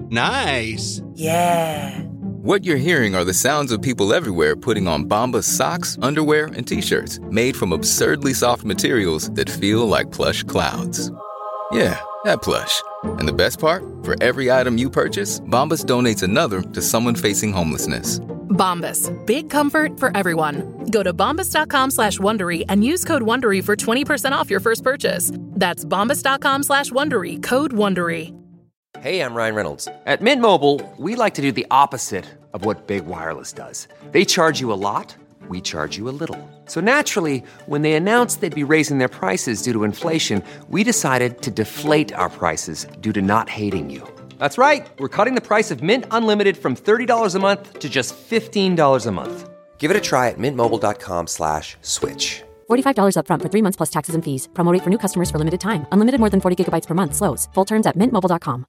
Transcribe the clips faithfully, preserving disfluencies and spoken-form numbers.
Nice. Yeah. What you're hearing are the sounds of people everywhere putting on Bombas socks, underwear, and T-shirts made from absurdly soft materials that feel like plush clouds. Yeah, that plush. And the best part? For every item you purchase, Bombas donates another to someone facing homelessness. Bombas. Big comfort for everyone. Go to bombas.com slash Wondery and use code Wondery for twenty percent off your first purchase. That's bombas.com slash Wondery. Code Wondery. Hey, I'm Ryan Reynolds. At Mint Mobile, we like to do the opposite of what Big Wireless does. They charge you a lot, we charge you a little. So naturally, when they announced they'd be raising their prices due to inflation, we decided to deflate our prices due to not hating you. That's right. We're cutting the price of Mint Unlimited from thirty dollars a month to just fifteen dollars a month. Give it a try at mintmobile.com slash switch. forty-five dollars up front for three months plus taxes and fees. Promo rate for new customers for limited time. Unlimited more than forty gigabytes per month. Slows full terms at mint mobile dot com.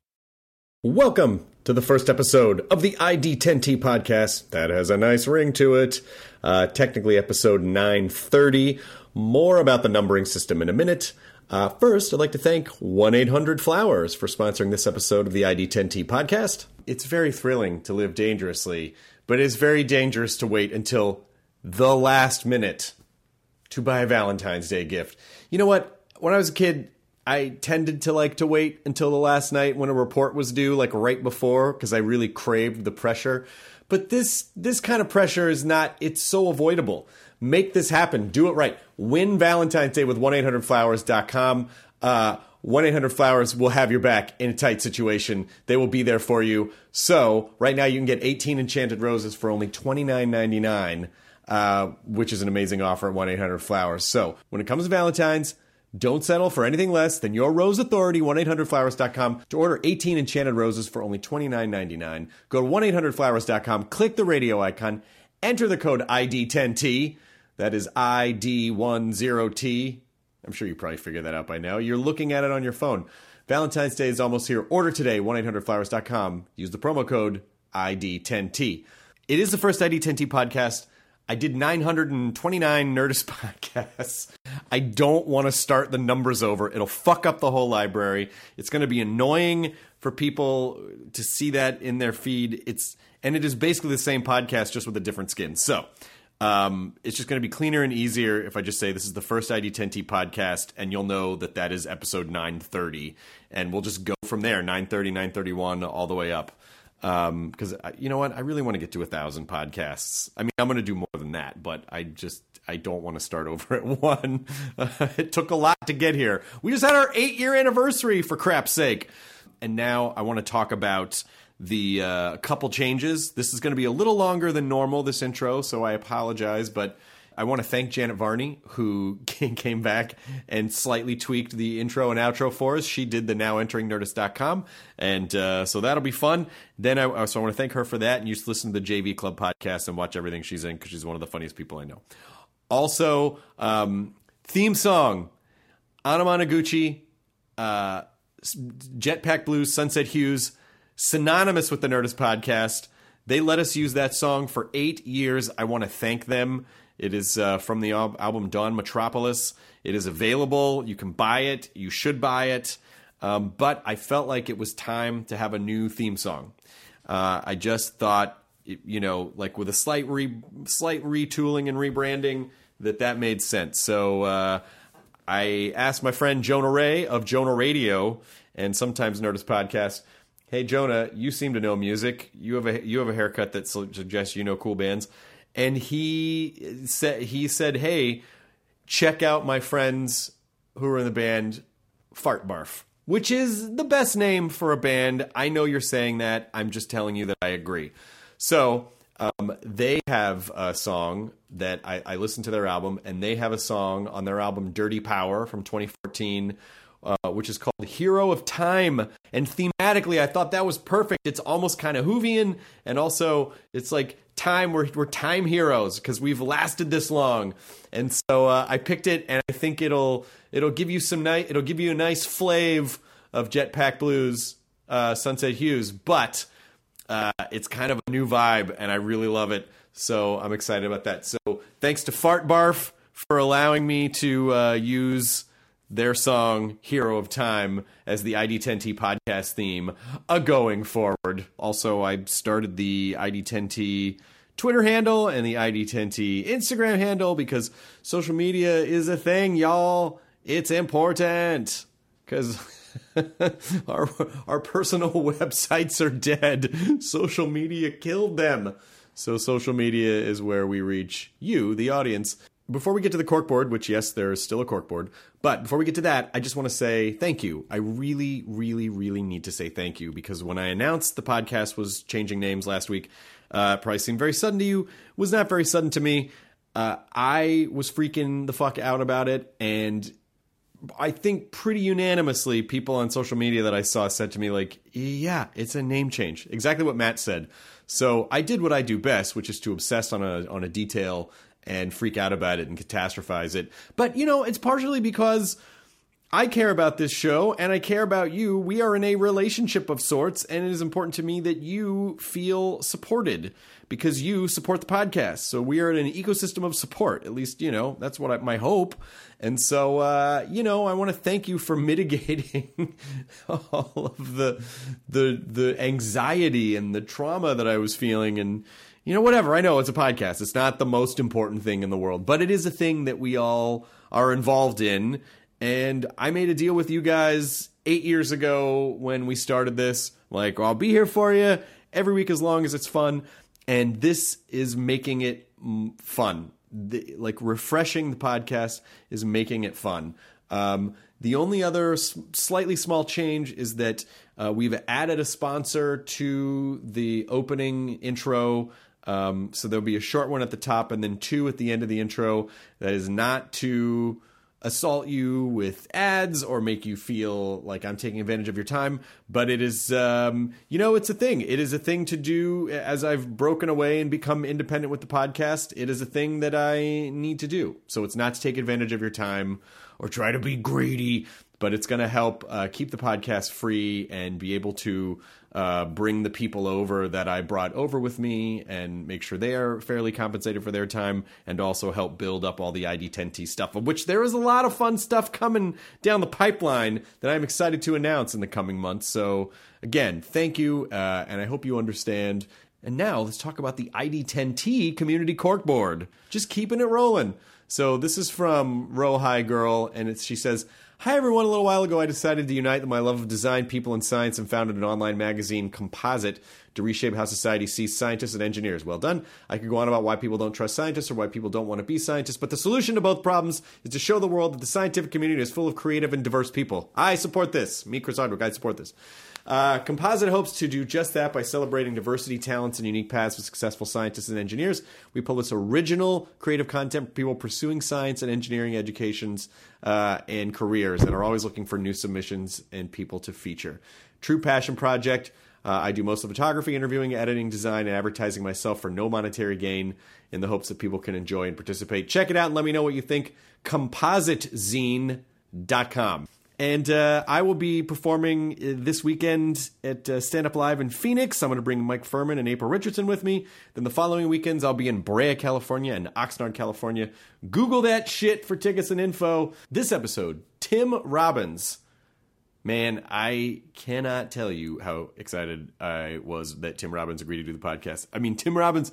Welcome to the first episode of the I D ten T podcast. That has a nice ring to it. Uh, technically episode nine thirty. More about the numbering system in a minute. Uh, first, I'd like to thank one eight hundred flowers for sponsoring this episode of the I D ten T podcast. It's very thrilling to live dangerously, but it is very dangerous to wait until the last minute to buy a Valentine's Day gift. You know what? When I was a kid, I tended to like to wait until the last night when a report was due, like right before, because I really craved the pressure. But this this kind of pressure is not, it's so avoidable. Make this happen. Do it right. Win Valentine's Day with one eight hundred flowers dot com. Uh, one eight hundred flowers will have your back in a tight situation. They will be there for you. So right now you can get eighteen enchanted roses for only twenty-nine ninety-nine, uh, which is an amazing offer at one eight hundred flowers. So when it comes to Valentine's, don't settle for anything less than your rose authority, one eight hundred flowers dot com. To order eighteen enchanted roses for only twenty-nine ninety-nine, go to one eight hundred flowers dot com, click the radio icon, enter the code I D ten T. That is I D ten T. I'm sure you probably figured that out by now. You're looking at it on your phone. Valentine's Day is almost here. Order today, one eight hundred flowers dot com. Use the promo code I D ten T. It is the first I D ten T podcast. I did nine hundred twenty-nine Nerdist podcasts. I don't want to start the numbers over. It'll fuck up the whole library. It's going to be annoying for people to see that in their feed. It's and it is basically the same podcast, just with a different skin. So um, it's just going to be cleaner and easier if I just say this is the first I D ten T podcast, and you'll know that that is episode nine thirty. And we'll just go from there, nine thirty, nine thirty-one, all the way up. Um, because you know what, I really want to get to a thousand podcasts. I mean, I'm going to do more than that, but I just, I don't want to start over at one. Uh, it took a lot to get here. We just had our eight year anniversary, for crap's sake. And now I want to talk about the, uh, couple changes. This is going to be a little longer than normal, this intro, so I apologize, but I want to thank Janet Varney, who came back and slightly tweaked the intro and outro for us. She did the now entering nerdist dot com, and uh, so that'll be fun. Then I, so I want to thank her for that, and you just listen to the J V Club podcast and watch everything she's in, because she's one of the funniest people I know. Also, um, theme song, Anna Monoguchi, uh, Jetpack Blues, Sunset Hues, synonymous with the Nerdist podcast. They let us use that song for eight years. I want to thank them. It is uh, from the al- album Dawn Metropolis. It is available. You can buy it. You should buy it. Um, but I felt like it was time to have a new theme song. Uh, I just thought, you know, like with a slight re- slight retooling and rebranding, that that made sense. So uh, I asked my friend Jonah Ray of Jonah Radio and sometimes Nerdist Podcast, hey, Jonah, you seem to know music. You have a you have a haircut that suggests you know cool bands. And he said, he said, hey, check out my friends who are in the band Fart Barf, which is the best name for a band. I know you're saying that. I'm just telling you that I agree. So um, they have a song that I, I listened to their album, and they have a song on their album Dirty Power from twenty fourteen, uh, which is called Hero of Time. And thematically, I thought that was perfect. It's almost kind of Whovian, and also it's like time, we're, we're time heroes because we've lasted this long. And so uh, I picked it, and I think it'll it'll give you some nice it'll give you a nice flave of Jetpack Blues, uh, Sunset Hues, but uh, it's kind of a new vibe, and I really love it. So I'm excited about that. So thanks to Fart Barf for allowing me to uh, use their song Hero of Time as the I D ten T podcast theme uh, going forward. Also, I started the I D ten T Twitter handle and the I D ten T Instagram handle because social media is a thing, y'all. It's important because our, our personal websites are dead. Social media killed them. So social media is where we reach you, the audience. Before we get to the corkboard, which, yes, there is still a corkboard, but before we get to that, I just want to say thank you. I really, really, really need to say thank you because when I announced the podcast was changing names last week, uh, probably seemed very sudden to you, was not very sudden to me. Uh, I was freaking the fuck out about it, and I think pretty unanimously people on social media that I saw said to me, like, yeah, it's a name change. Exactly what Matt said. So I did what I do best, which is to obsess on a on a detail and freak out about it and catastrophize it. But, you know, it's partially because I care about this show and I care about you. We are in a relationship of sorts, and it is important to me that you feel supported because you support the podcast. So we are in an ecosystem of support. At least, you know, that's what I, my hope. And so, uh, you know, I want to thank you for mitigating all of the, the, the anxiety and the trauma that I was feeling. And, you know, whatever. I know it's a podcast. It's not the most important thing in the world, but it is a thing that we all are involved in. And I made a deal with you guys eight years ago when we started this. Like, well, I'll be here for you every week as long as it's fun. And this is making it fun. The, like, refreshing the podcast is making it fun. Um, the only other s- slightly small change is that uh, we've added a sponsor to the opening intro. Um, so there'll be a short one at the top and then two at the end of the intro. That is not to assault you with ads or make you feel like I'm taking advantage of your time, but it is, um, you know, it's a thing. It is a thing to do as I've broken away and become independent with the podcast. It is a thing that I need to do. So it's not to take advantage of your time or try to be greedy, but it's going to help uh, keep the podcast free and be able to uh, bring the people over that I brought over with me and make sure they are fairly compensated for their time, and also help build up all the I D ten T stuff, of which there is a lot of fun stuff coming down the pipeline that I'm excited to announce in the coming months. So again, thank you, uh, and I hope you understand. And now let's talk about the I D ten T community corkboard. Just keeping it rolling. So this is from Row High Girl, and it's, she says, "Hi everyone, a little while ago I decided to unite my love of design, people, and science and founded an online magazine, Composite, to reshape how society sees scientists and engineers. Well done. I could go on about why people don't trust scientists or why people don't want to be scientists, but the solution to both problems is to show the world that the scientific community is full of creative and diverse people. I support this. Me, Chris Hardwick, I support this. Uh, Composite hopes to do just that by celebrating diversity, talents, and unique paths of successful scientists and engineers. We publish original creative content for people pursuing science and engineering educations uh, and careers and are always looking for new submissions and people to feature. True passion project. Uh, I do most of the photography, interviewing, editing, design, and advertising myself for no monetary gain in the hopes that people can enjoy and participate. Check it out and let me know what you think. composite zine dot com. And uh, I will be performing this weekend at uh, Stand Up Live in Phoenix. I'm going to bring Mike Furman and April Richardson with me. Then the following weekends, I'll be in Brea, California and Oxnard, California. Google that shit for tickets and info. This episode, Tim Robbins. Man, I cannot tell you how excited I was that Tim Robbins agreed to do the podcast. I mean, Tim Robbins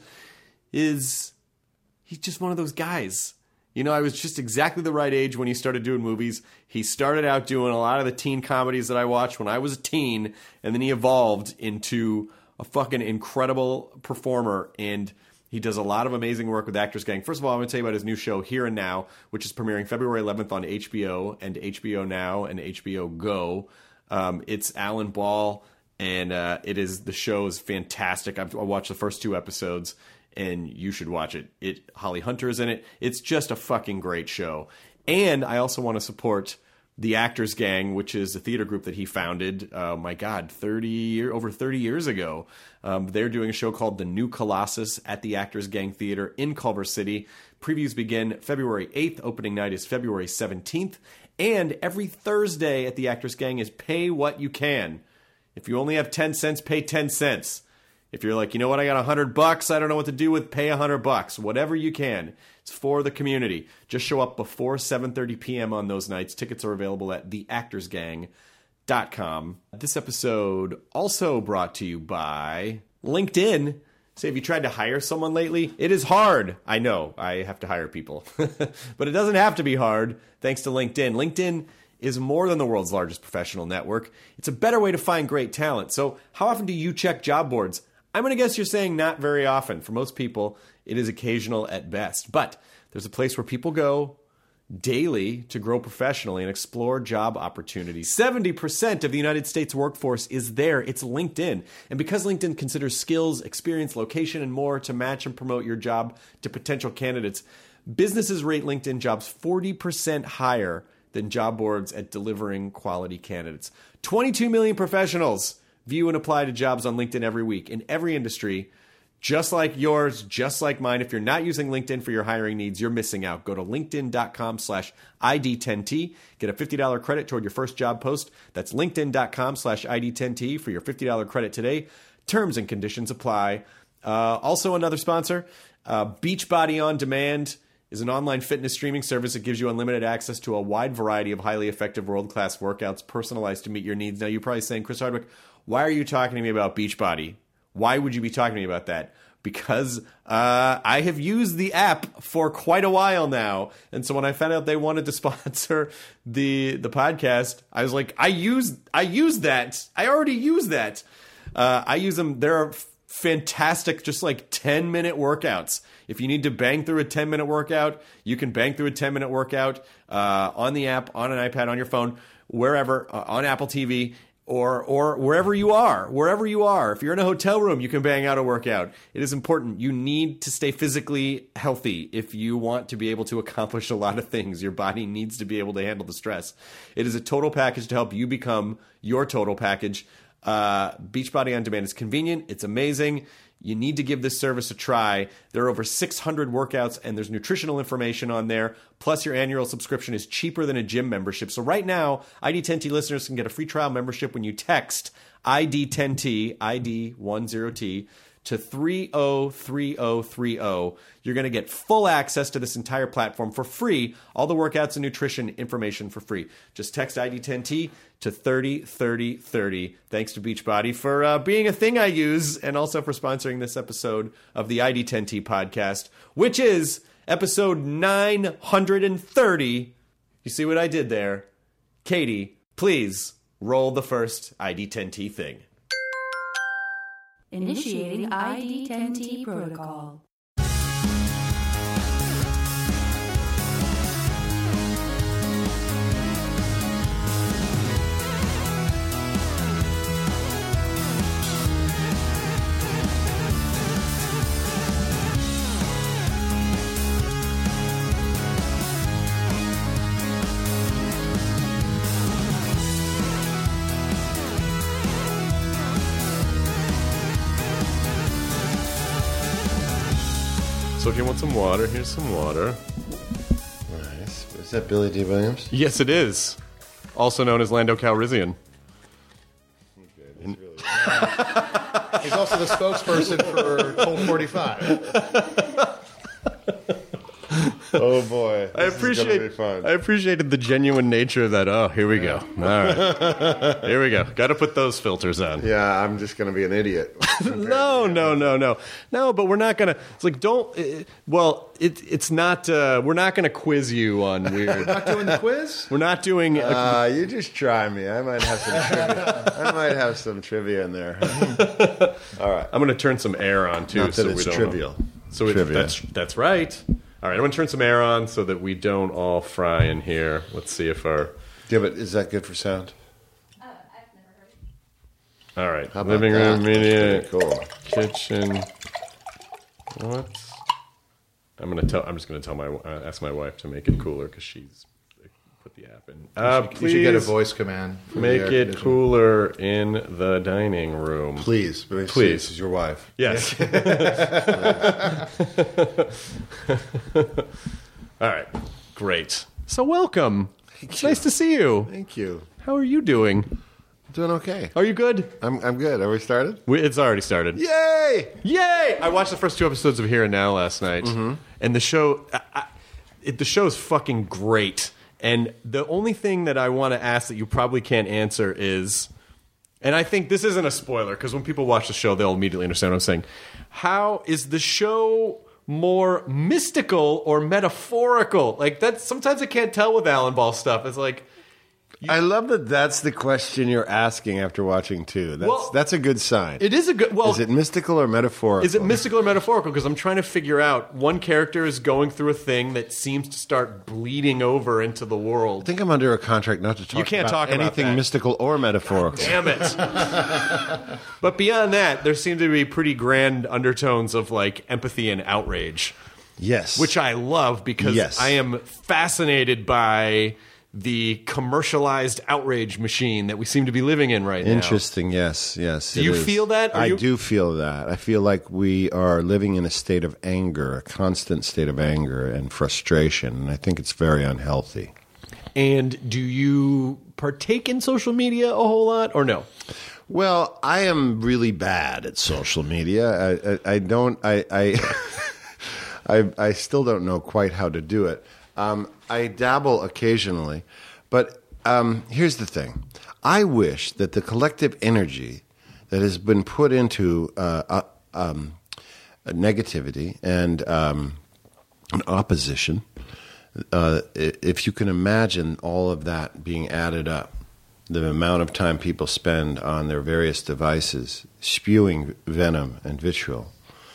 is, he's just one of those guys. You know, I was just exactly the right age when he started doing movies. He started out doing a lot of the teen comedies that I watched when I was a teen, and then he evolved into a fucking incredible performer, and he does a lot of amazing work with Actors Gang. First of all, I'm going to tell you about his new show, Here and Now, which is premiering February eleventh on H B O and H B O Now and H B O Go. Um, it's Alan Ball, and uh, it is the show is fantastic. I've I watched the first two episodes, and you should watch it. It Holly Hunter is in it. It's just a fucking great show. And I also want to support the Actors Gang, which is a theater group that he founded, uh, my God, thirty year, over thirty years ago. Um, they're doing a show called The New Colossus at the Actors Gang Theater in Culver City. Previews begin February eighth. Opening night is February seventeenth. And every Thursday at the Actors Gang is Pay What You Can. If you only have ten cents, pay ten cents. If you're like, you know what, I got a hundred bucks, I don't know what to do with, pay a hundred bucks. Whatever you can. It's for the community. Just show up before seven thirty p.m. on those nights. Tickets are available at the actors gang dot com. This episode also brought to you by LinkedIn. Say, have you tried to hire someone lately? It is hard. I know. I have to hire people. But it doesn't have to be hard thanks to LinkedIn. LinkedIn is more than the world's largest professional network. It's a better way to find great talent. So how often do you check job boards? I'm going to guess you're saying not very often. For most people, it is occasional at best. But there's a place where people go daily to grow professionally and explore job opportunities. seventy percent of the United States workforce is there. It's LinkedIn. And because LinkedIn considers skills, experience, location, and more to match and promote your job to potential candidates, businesses rate LinkedIn jobs forty percent higher than job boards at delivering quality candidates. twenty-two million professionals view and apply to jobs on LinkedIn every week in every industry, just like yours, just like mine. If you're not using LinkedIn for your hiring needs, you're missing out. Go to linkedin.com slash ID10T. Get a fifty dollars credit toward your first job post. That's linkedin.com slash ID10T for your fifty dollars credit today. Terms and conditions apply. Uh, also, another sponsor, uh, Beachbody On Demand is an online fitness streaming service that gives you unlimited access to a wide variety of highly effective world-class workouts personalized to meet your needs. Now, you're probably saying, Chris Hardwick, why are you talking to me about Beachbody? Why would you be talking to me about that? Because uh, I have used the app for quite a while now. And so when I found out they wanted to sponsor the the podcast, I was like, I use I use that. I already use that. Uh, I use them. There are fantastic, just like ten minute workouts. If you need to bang through a ten minute workout, you can bang through a ten minute workout uh, on the app, on an iPad, on your phone, wherever, uh, on Apple T V. Or or wherever you are, wherever you are. If you're in a hotel room, you can bang out a workout. It is important. You need to stay physically healthy if you want to be able to accomplish a lot of things. Your body needs to be able to handle the stress. It is a total package to help you become your total package. Uh, Beachbody On Demand is convenient. It's amazing. You need to give this service a try. There are over six hundred workouts, and there's nutritional information on there. Plus, your annual subscription is cheaper than a gym membership. So right now, I D ten T listeners can get a free trial membership when you text I D ten T, I D ten T, to three oh three oh three oh. You're going to get full access to this entire platform for free. All the workouts and nutrition information for free. Just text I D ten T to thirty thirty thirty. Thanks to Beachbody for uh, being a thing I use and also for sponsoring this episode of the I D ten T podcast, which is episode nine hundred thirty. You see what I did there? Katie, please roll the first I D ten T thing. Initiating I D ten T protocol. So if you want some water, here's some water. Nice. Is that Billy D. Williams? Yes, it is. Also known as Lando Calrissian. Really He's also the spokesperson for Colt forty-five. Oh boy, I appreciate. I appreciated the genuine nature of that. Oh, here we yeah. go. All right, here we go. Got to put those filters on. Yeah, I'm just going to be an idiot. no, no, no, no, no. But we're not gonna. It's like don't. Uh, well, it, it's not. Uh, we're not gonna quiz you on weird. We're not doing the quiz. We're not doing. A, uh, you just try me. I might have some. Trivia. I might have some trivia in there. All right. I'm gonna turn some air on too, not that so it's we don't. Trivial. So trivia. That's that's right. All right, I'm going to turn some air on so that we don't all fry in here. Let's see if our... Yeah, but is that good for sound? Uh, I've never heard. All right, How about living that? room, media, Cool. kitchen. What? I'm going to tell... I'm just going to tell my... Uh, ask my wife to make it cooler because she's put the app in. Uh, you, should, please you should get a voice command. Make it cooler in the dining room. Please. Please. Please. This is your wife. Yes. All right. Great. So welcome. Thank It's you. nice to see you. Thank you. How are you doing? Doing okay. Are you good? I'm I'm good. Have we started? We, it's already started. Yay! Yay! I watched the first two episodes of Here and Now last night, Mm-hmm. and the show, I, I, it, the show is fucking great. And the only thing that I want to ask that you probably can't answer is, and I think this isn't a spoiler because when people watch the show, they'll immediately understand what I'm saying. How is the show more mystical or metaphorical? Like that's sometimes I can't tell with Alan Ball stuff. It's like. You, I love that that's the question you're asking after watching two. That's Well, that's a good sign. It is a good. Well, is it mystical or metaphorical? Is it mystical or metaphorical? Because I'm trying to figure out. One character is going through a thing that seems to start bleeding over into the world. I think I'm under a contract not to talk You can't about talk about anything that. mystical or metaphorical. Damn it! But beyond that, there seem to be pretty grand undertones of like empathy and outrage, Yes. which I love because Yes. I am fascinated by the commercialized outrage machine that we seem to be living in right now. Interesting. Yes. Yes. Do it you is. feel that? Are I you- do feel that. I feel like we are living in a state of anger, a constant state of anger and frustration, and I think it's very unhealthy. And do you partake in social media a whole lot or no? Well, I am really bad at social media. I, I, I don't. I, I, I, I still don't know quite how to do it. Um, I dabble occasionally, but um, here's the thing: I wish that the collective energy that has been put into uh, uh, um, negativity and um, an opposition, uh, if you can imagine all of that being added up. The amount of time people spend on their various devices spewing venom and vitriol,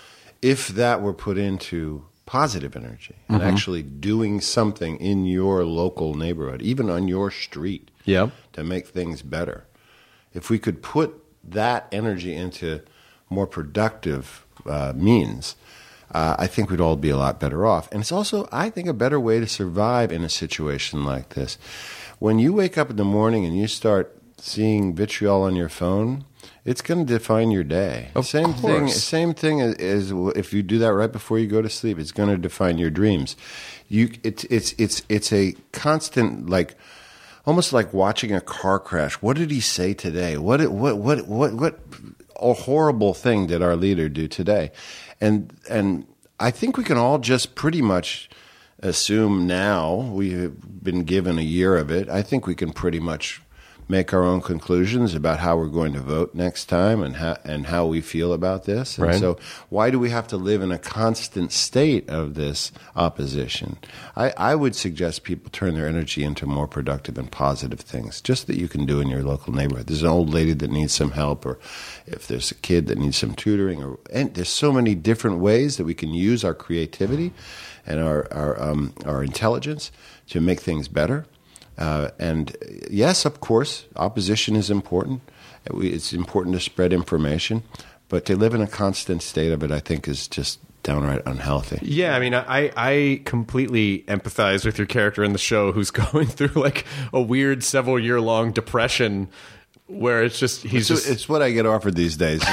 if that were put into positive energy and Mm-hmm. actually doing something in your local neighborhood, even on your street, Yeah. to make things better, if we could put that energy into more productive uh, means, uh, I think we'd all be a lot better off. And it's also, I think, a better way to survive in a situation like this. When you wake up in the morning and you start seeing vitriol on your phone, it's going to define your day. Of same thing. course. Same thing as, as if you do that right before you go to sleep. It's going to define your dreams. You, it's it's it's it's a constant, like almost like watching a car crash. What did he say today? What what what what what a horrible thing did our leader do today? And and I think we can all just pretty much assume now, we've been given a year of it, I think we can pretty much make our own conclusions about how we're going to vote next time and how, and how we feel about this. And Right. so why do we have to live in a constant state of this opposition? I, I would suggest people turn their energy into more productive and positive things, just that you can do in your local neighborhood. There's an old lady that needs some help, or if there's a kid that needs some tutoring, or and there's so many different ways that we can use our creativity and our our, um, our intelligence to make things better. Uh, and yes, of course, opposition is important. It's important to spread information, but to live in a constant state of it, I think, is just downright unhealthy. Yeah, I mean, I, I completely empathize with your character in the show who's going through like a weird several year long depression where it's just he's So just it's what I get offered these days.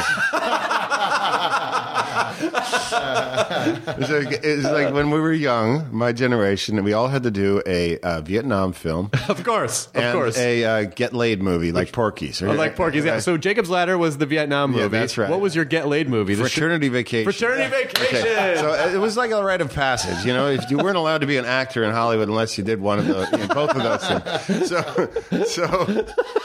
It's like, it's like when we were young, my generation, we all had to do a uh, Vietnam film of course, of and course. a uh, get laid movie like Porky's. Oh, like Porky's. Yeah. So Jacob's Ladder was the Vietnam movie. Yeah, that's right. What was your Get Laid movie? The sh- Fraternity Vacation. Fraternity Vacation. Okay. So it was like a rite of passage, you know. If you weren't allowed to be an actor in Hollywood unless you did one of the, you know, both of those things. So, so,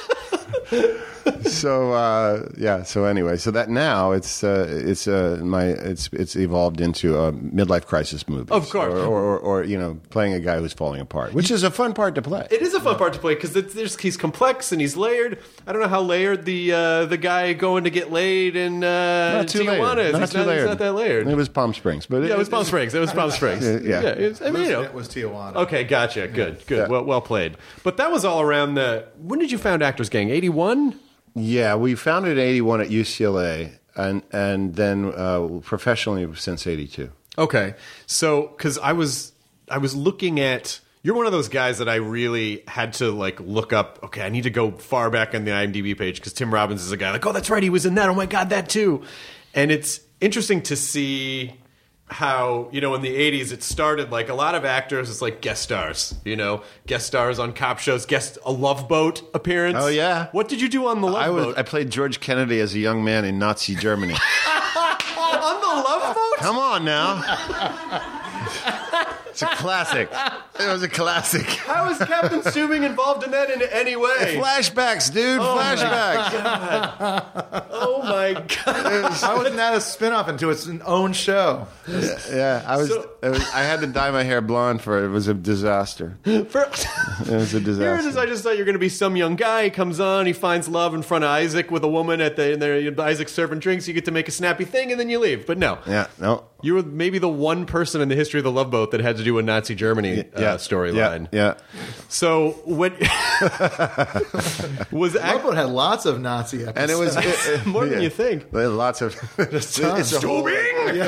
so uh, yeah. So anyway, so that now it's uh, it's uh, my it's it's evolved into a midlife crisis movie. Of course. or, or, or, or you know, playing a guy who's falling apart, which is a fun part to play. It is a fun part to play because there's he's complex and he's layered. I don't know how layered the uh, the guy going to get laid in uh, Not too Tijuana layered. is. Not he's, too not, layered. he's not that layered. It was Palm Springs, but yeah, it was Palm Springs. It was Palm Springs. Yeah. yeah it's, I mean, you know. It was Tijuana. Okay, gotcha. Good, good. Yeah. Well, well played. But that was all around the. When did you found Actors Gang? eighty-one Yeah, we founded in eighty-one at U C L A, and and then uh, professionally since eighty-two. Okay, so because I was I was looking at. You're one of those guys that I really had to like look up. Okay, I need to go far back on the IMDb page because Tim Robbins is a guy like, oh, that's right, he was in that. Oh my god, that too. And it's interesting to see how, you know, in the eighties it started like a lot of actors, it's like guest stars, you know, guest stars on cop shows, guest a Love Boat appearance. Oh, yeah. What did you do on the Love I was Boat? I played George Kennedy as a young man in Nazi Germany. On the Love Boat? Come on now. It's a classic. It was a classic. How is Captain Stubing involved in that in any way? Flashbacks, dude. Oh Flashbacks. My oh my god! Why wasn't that a spinoff into its own show? Yeah, yeah, I was, So- it was. I had to dye my hair blonde for it. It was a disaster. For, It was a Here it is. disaster. I just thought you're going to be some young guy. He comes on. He finds love in front of Isaac with a woman at the. And there, Isaac's serving drinks. You get to make a snappy thing, and then you leave. But no, Yeah, no. you were maybe the one person in the history of the Love Boat that had to do a Nazi Germany uh, Yeah, storyline. Yeah, So what was Love act- Boat had lots of Nazi episodes. and it was it, it- more than yeah. you think. There are lots of it's, tons. a whole, Stubing!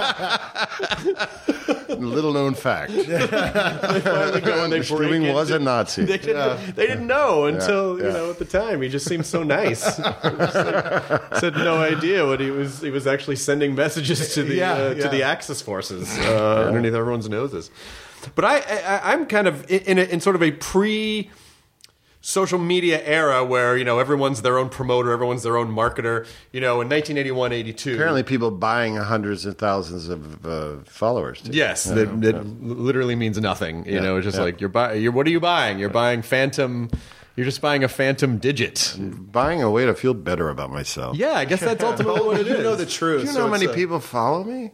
little known fact. Finally go and they break Stubing was a into- Nazi. They didn't, they didn't know until Yeah, you yeah. know at the time. He just seemed so nice. Just like, had no idea what he was. He was actually sending messages to the Yeah, uh, to yeah. the Axis forces uh, underneath everyone's noses. But I, I I'm kind of in in, a, in sort of a pre. social media era where, you know, everyone's their own promoter, everyone's their own marketer. You know, in nineteen eighty-one, eighty-two. Apparently, people buying hundreds of thousands of uh, followers. Too. Yes, Yeah, that, that yeah. literally means nothing. You Yeah, know, it's just yeah. like you're buying. You're what are you buying? You're buying phantom. You're just buying a phantom digit. Buying a way to feel better about myself. Yeah, I guess that's ultimately what it is. You know the truth. Do you so know how many it's a- people follow me?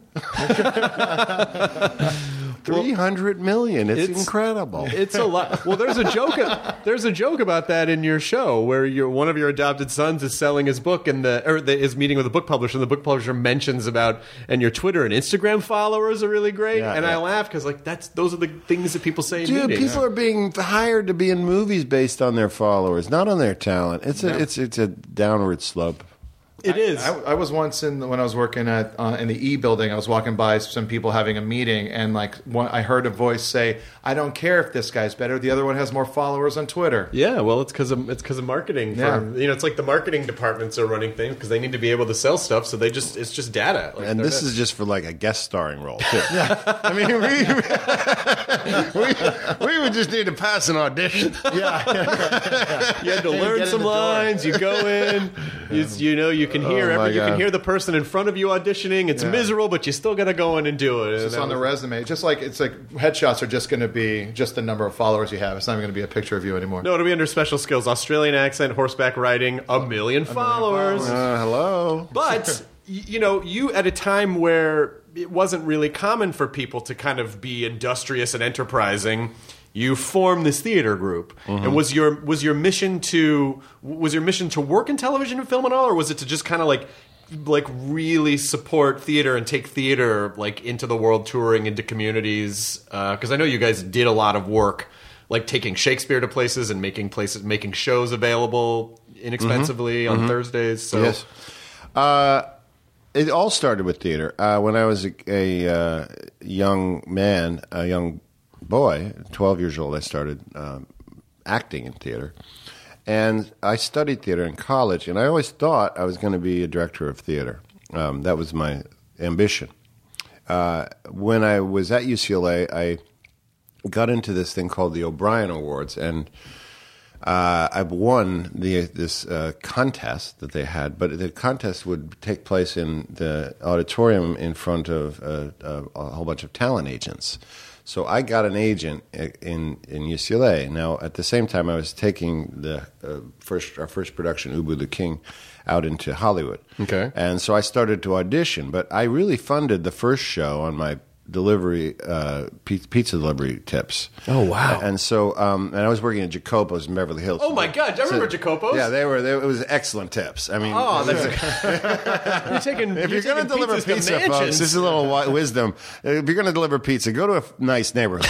Three hundred million. It's, It's- incredible. It's a lot. Well, there's a joke. There's a joke about that in your show where your one of your adopted sons is selling his book and the or the, is meeting with a book publisher. And the book publisher mentions about and your Twitter and Instagram followers are really great. Yeah, and I yeah. laugh because like that's those are the things that people say. In Dude, meetings. people are being hired to be in movies based on their followers, not on their talent. It's a it's it's a downward slope. It is. I, I was once in the, when I was working at uh, in the E building. I was walking by some people having a meeting, and like one, I heard a voice say, "I don't care if this guy's better. The other one has more followers on Twitter." Yeah, well, it's because of it's because of marketing. For, Yeah. You know, it's like the marketing departments are running things because they need to be able to sell stuff. So they just it's just data. Like And they're this not- is just for like a guest starring role, too. Yeah. I mean, we, we, we would just need to pass an audition. Yeah, you had to learn get in some the door. lines. You go in, you, you know, you can hear Oh, my every, you can God. hear the person in front of you auditioning. It's Yeah. miserable, but you still got to go in and do it. it's And just that on the was- resume. Just like it's like headshots are just going to be just the number of followers you have. It's not even going to be a picture of you anymore. No, it'll be under special skills: Australian accent, horseback riding, a million followers. Uh, hello. But y- you know, you at a time where it wasn't really common for people to kind of be industrious and enterprising, you formed this theater group. Mm-hmm. And was your was your mission to was your mission to work in television and film and all, or was it to just kind of like like really support theater and take theater like into the world, touring into communities? Because I know you guys did a lot of work, like taking Shakespeare to places and making places making shows available inexpensively on Thursdays. So Yes. Uh, it all started with theater. Uh, when I was a, a uh, young man, a young boy, twelve years old, I started um, acting in theater. And I studied theater in college, and I always thought I was going to be a director of theater. Um, that was my ambition. Uh, when I was at U C L A, I got into this thing called the O'Brien Awards, and uh, I won the this uh, contest that they had. But the contest would take place in the auditorium in front of uh, a, a whole bunch of talent agents. So I got an agent in in U C L A. Now, at the same time, I was taking the uh, first our first production, Ubu the King, out into Hollywood. Okay. And so I started to audition, but I really funded the first show on my delivery uh, pizza, pizza delivery tips. Oh, wow. And so, um, and I was working at Jacopo's in Beverly Hills. Oh, my God. I remember Jacopo's. Yeah, they were. They, it was excellent tips. I mean, Oh, that's you're taking. if you're you're going to taking deliver pizzas to pizza, folks, mansions. this is a little wi- wisdom. If you're going to deliver pizza, go to a f- nice neighborhood.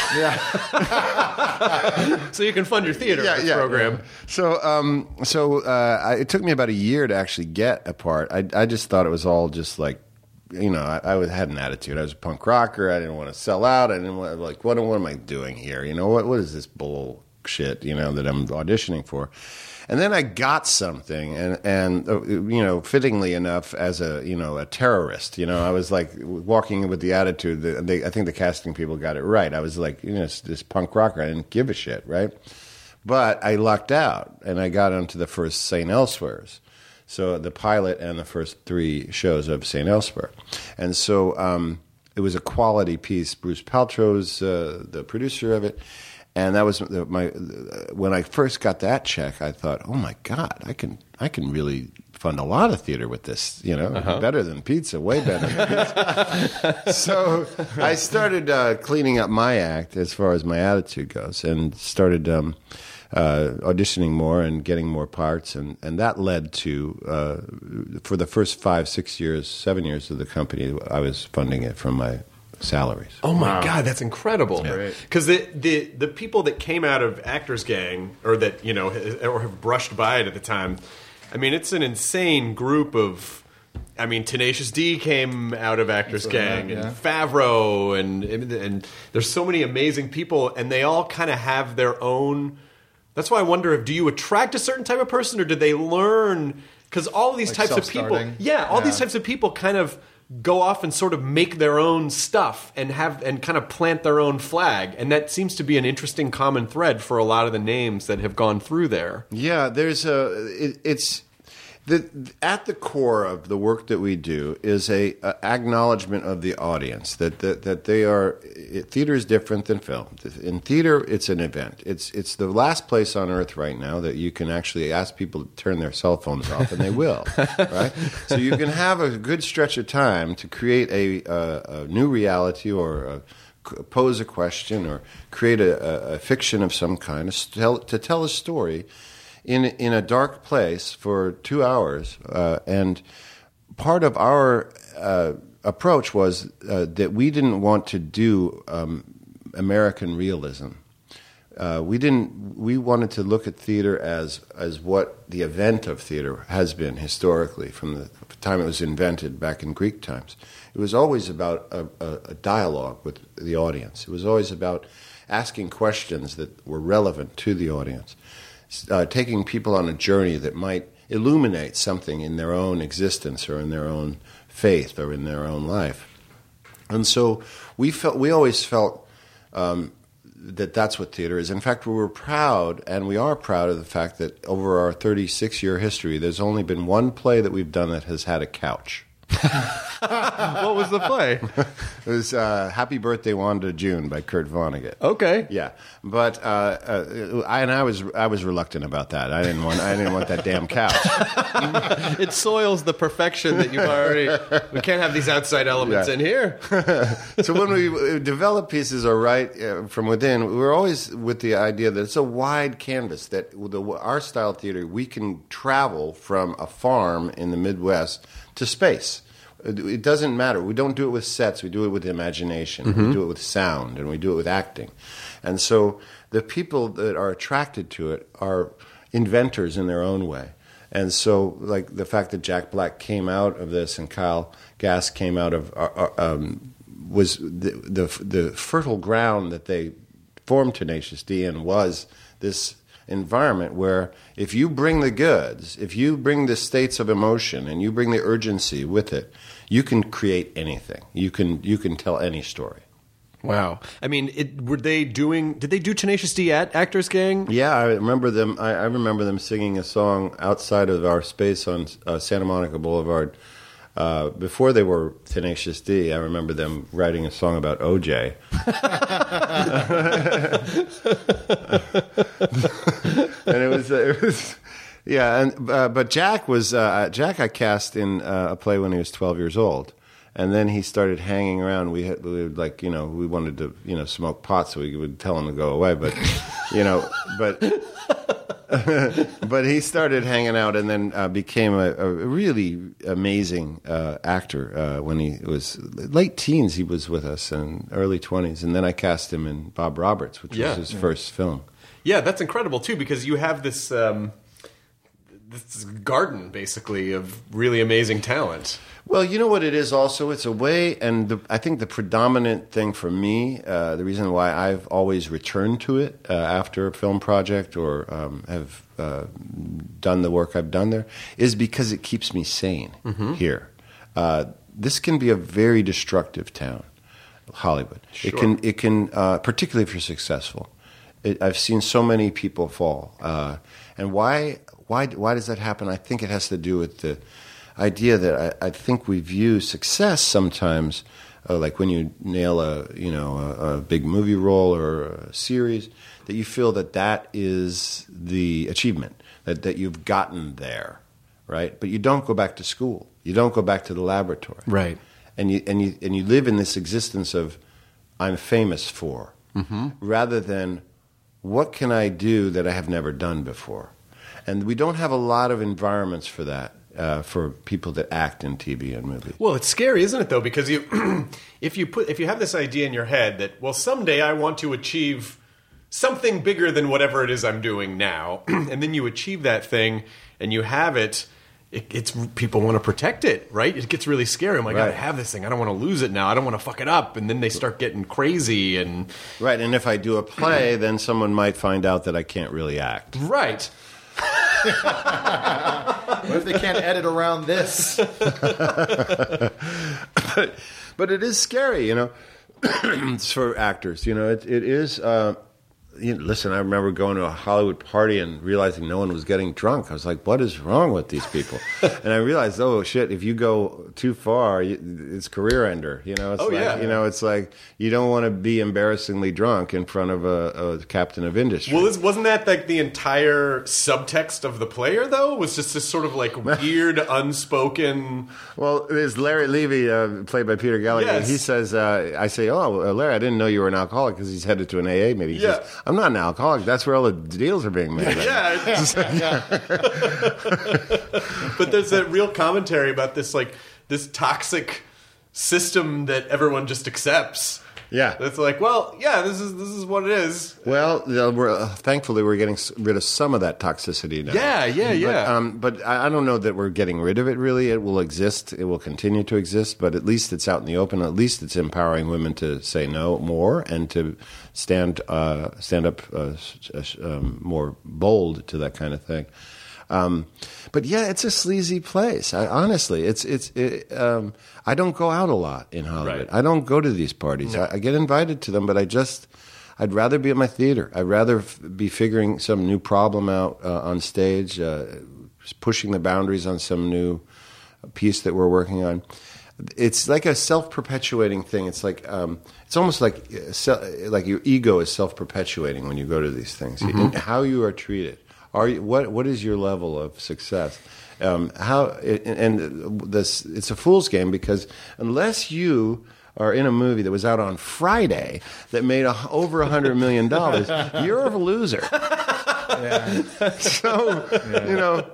so you can fund your theater program. So, um, so uh, I, it took me about a year to actually get a part. I, I just thought it was all just like, you know, I, I was, had an attitude. I was a punk rocker. I didn't want to sell out. I didn't want like, what, what am I doing here? You know, what what is this bull shit, you know, that I'm auditioning for. And then I got something, and and uh, you know, fittingly enough, as a you know a terrorist, you know, I was like walking in with the attitude that they, I think the casting people got it right. I was like, you know, this, this punk rocker, I didn't give a shit, right? But I lucked out, and I got onto the first Saint Elsewhere's, so the pilot and the first three shows of Saint Elsewhere, and so um, it was a quality piece. Bruce Paltrow's uh, the producer of it. And that was my. When I first got that check, I thought, "Oh my God, I can, I can really fund a lot of theater with this. You know, uh-huh. better than pizza, way better than pizza." So I started uh, cleaning up my act as far as my attitude goes, and started um, uh, auditioning more and getting more parts, and, and that led to uh, for the first five, six years, seven years of the company, I was funding it from my salaries. Oh my wow. God, that's incredible! Because yeah. the, the the people that came out of Actors Gang, or that you know, or have brushed by it at the time, I mean, it's an insane group of. I mean, Tenacious D came out of Actors Gang, that, yeah. and Favreau, and, and and there's so many amazing people, and they all kind of have their own. That's why I wonder if do you attract a certain type of person, or did they learn? Because all of these like types of people, yeah, all yeah. these types of people kind of. Go off and sort of make their own stuff and have and kind of plant their own flag, and that seems to be an interesting common thread for a lot of the names that have gone through there. Yeah, there's a it, it's the at the core of the work that we do is a, a acknowledgement of the audience that, that that they are theater is different than film. In theater, it's an event. It's it's the last place on earth right now that you can actually ask people to turn their cell phones off, and they will. Right? So you can have a good stretch of time to create a, a, a new reality or a, pose a question or create a, a fiction of some kind to tell, to tell a story. In in a dark place for two hours, uh, and part of our uh, approach was uh, that we didn't want to do um, American realism. Uh, we didn't. We wanted to look at theater as as what the event of theater has been historically from the time it was invented back in Greek times. It was always about a, a, a dialogue with the audience. It was always about asking questions that were relevant to the audience. Uh, taking people on a journey that might illuminate something in their own existence or in their own faith or in their own life. And so we felt we always felt um, that that's what theater is. In fact, we were proud, and we are proud of the fact that over our thirty-six-year history, there's only been one play that we've done that has had a couch. What was the play? It was uh, Happy Birthday Wanda June by Kurt Vonnegut. Okay, yeah, but uh, uh, I and I was I was reluctant about that. I didn't want I didn't want that damn couch. It soils the perfection that you've already. We can't have these outside elements yeah. in here. So when we develop pieces or write uh, from within, we we're always with the idea that it's a wide canvas. That the, our style theater, we can travel from a farm in the Midwest to space. It doesn't matter. We don't do it with sets. We do it with imagination. Mm-hmm. We do it with sound, and we do it with acting. And so the people that are attracted to it are inventors in their own way. And so, like the fact that Jack Black came out of this and Kyle Gass came out of uh, um, was the, the the fertile ground that they formed Tenacious D in was this environment where if you bring the goods, if you bring the states of emotion and you bring the urgency with it, you can create anything. You can you can tell any story. Wow. I mean, it, were they doing? Did they do Tenacious D at Actors Gang? Yeah, I remember them. I, I remember them singing a song outside of our space on uh, Santa Monica Boulevard. Uh, before they were Tenacious D, I remember them writing a song about O J. And it was, it was, yeah. And uh, but Jack was uh, Jack. I cast in uh, a play when he was twelve years old, and then he started hanging around. We had, we would like you know we wanted to you know smoke pot, so we would tell him to go away. But you know, but. But he started hanging out and then uh, became a, a really amazing uh, actor uh, when he was late teens. He was with us in early twenties, and then I cast him in Bob Roberts, which yeah. was his yeah. first film. Yeah, that's incredible too, because you have this um, this garden, basically, of really amazing talent. Well, you know what it is also? It's a way, and the, I think the predominant thing for me, uh, the reason why I've always returned to it uh, after a film project or um, have uh, done the work I've done there, is because it keeps me sane mm-hmm. here. Uh, this can be a very destructive town, Hollywood. Sure. It can, it can, uh, particularly if you're successful. It, I've seen so many people fall, uh, and why, why, why does that happen? I think it has to do with the idea that I, I think we view success sometimes, uh, like when you nail a you know a, a big movie role or a series, that you feel that that is the achievement, that that you've gotten there, right? But you don't go back to school, you don't go back to the laboratory, right? And you and you and you live in this existence of I'm famous for, mm-hmm. rather than what can I do that I have never done before, and we don't have a lot of environments for that. Uh, for people that act in T V and movies. Well, it's scary, isn't it, though? Because you, if you put, if you have this idea in your head that, well, someday I want to achieve something bigger than whatever it is I'm doing now, and then you achieve that thing and you have it, it it's people want to protect it, right? It gets really scary. Oh my God, I have this thing. I don't want to lose it now. I don't want to fuck it up. And then they start getting crazy and right. And if I do a play, then someone might find out that I can't really act. Right. What if they can't edit around this? but, but it is scary, you know, for actors. You know, it, it is. Uh, you know, listen, I remember going to a Hollywood party and realizing no one was getting drunk. I was like, what is wrong with these people? And I realized, oh, shit, if you go too far, it's career ender. You know, it's oh, like, yeah. you know, it's like you don't want to be embarrassingly drunk in front of a, a captain of industry. Well, wasn't that like the entire subtext of the player, though? Was just this sort of like weird, unspoken... Well, there's Larry Levy, uh, played by Peter Gallagher. Yes. He says, uh, I say, oh, Larry, I didn't know you were an alcoholic, because he's headed to an A A meeting. He yeah. says, I'm not an alcoholic. That's where all the deals are being made. Yeah. yeah. But there's that real commentary about this, like, this toxic system that everyone just accepts. Yeah. It's like, well, yeah, this is this is what it is. Well, we're, uh, thankfully, we're getting rid of some of that toxicity now. Yeah, yeah, yeah. But, um, but I, I don't know that we're getting rid of it, really. It will exist. It will continue to exist. But at least it's out in the open. At least it's empowering women to say no more and to stand uh, stand up uh, um, more bold to that kind of thing. Um, but yeah, it's a sleazy place. I, honestly, it's it's. It, um, I don't go out a lot in Hollywood. Right. I don't go to these parties. No. I, I get invited to them, but I just, I'd rather be at my theater. I'd rather f- be figuring some new problem out uh, on stage, uh, pushing the boundaries on some new piece that we're working on. It's like a self-perpetuating thing. It's like um, it's almost like uh, se- like your ego is self-perpetuating when you go to these things. Mm-hmm. And how you are treated. Are you, what what is your level of success? Um, how and this it's a fool's game, because unless you are in a movie that was out on Friday that made a, over a hundred million dollars, you're a loser. Yeah. So yeah. you know,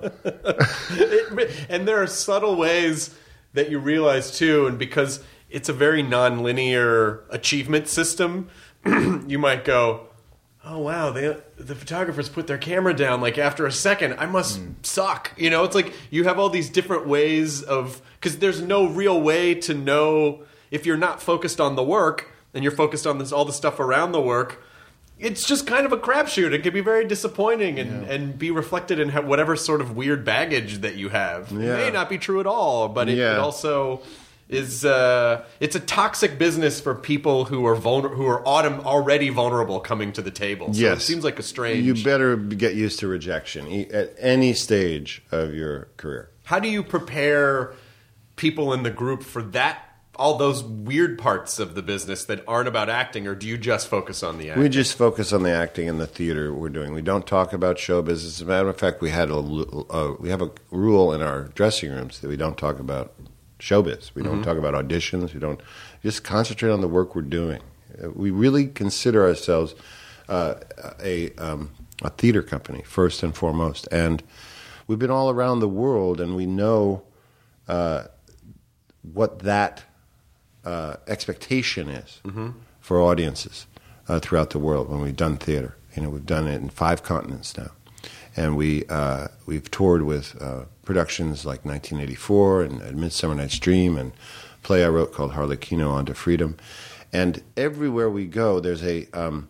it, and there are subtle ways that you realize too, and because it's a very non-linear achievement system, you might go, oh wow, they, the photographers put their camera down like after a second. I must mm. suck. You know, it's like you have all these different ways of, because there's no real way to know if you're not focused on the work and you're focused on this all the stuff around the work. It's just kind of a crapshoot. It can be very disappointing and, yeah. and be reflected in whatever sort of weird baggage that you have. Yeah. It may not be true at all, but it, yeah. it also is uh, it's a toxic business for people who are vulner- who are autumn already vulnerable coming to the table. So yes. it seems like a strange... You better get used to rejection at any stage of your career. How do you prepare people in the group for that, all those weird parts of the business that aren't about acting, or do you just focus on the acting? We just focus on the acting and the theater we're doing. We don't talk about show business. As a matter of fact, we had a uh, we have a rule in our dressing rooms that we don't talk about showbiz. We don't mm-hmm. talk about auditions. We don't just concentrate on the work we're doing. We really consider ourselves uh, a um, a theater company first and foremost, and we've been all around the world, and we know uh, what that uh, expectation is mm-hmm. for audiences uh, throughout the world when we've done theater. You know, we've done it in five continents now. and we uh, we've toured with uh, productions like nineteen eighty-four and, and Midsummer Night's Dream and a play I wrote called Harlequino on to Freedom, and everywhere we go, there's a um,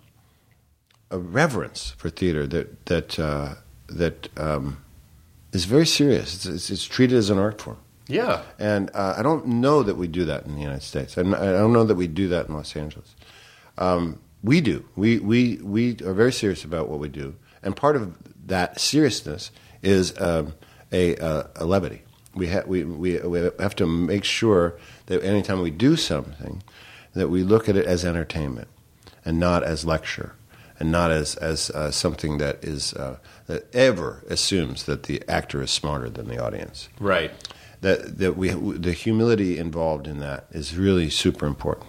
a reverence for theater that that uh, that um, is very serious. It's, it's, it's treated as an art form. Yeah, and uh, I don't know that we do that in the United States. I don't know that we do that in Los Angeles. Um, we do. We we we are very serious about what we do, and part of that seriousness is um, a, a, a levity. We, ha- we we we have to make sure that anytime we do something, that we look at it as entertainment, and not as lecture, and not as as uh, something that is uh, that ever assumes that the actor is smarter than the audience. Right. That that we the humility involved in that is really super important,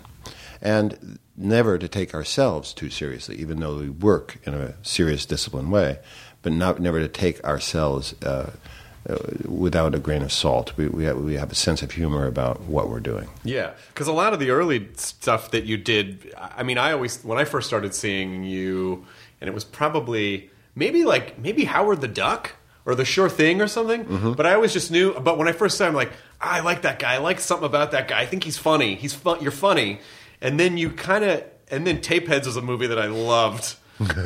and never to take ourselves too seriously, even though we work in a serious, disciplined way, but not never to take ourselves uh, uh, without a grain of salt. We we have, we have a sense of humor about what we're doing. Yeah, because a lot of the early stuff that you did, I mean, I always when I first started seeing you, and it was probably maybe like maybe Howard the Duck. Or The Sure Thing or something. Mm-hmm. But I always just knew. But when I first saw him, like, ah, I like that guy. I like something about that guy. I think he's funny. He's fun. You're funny. And then you kind of. And then Tapeheads was a movie that I loved.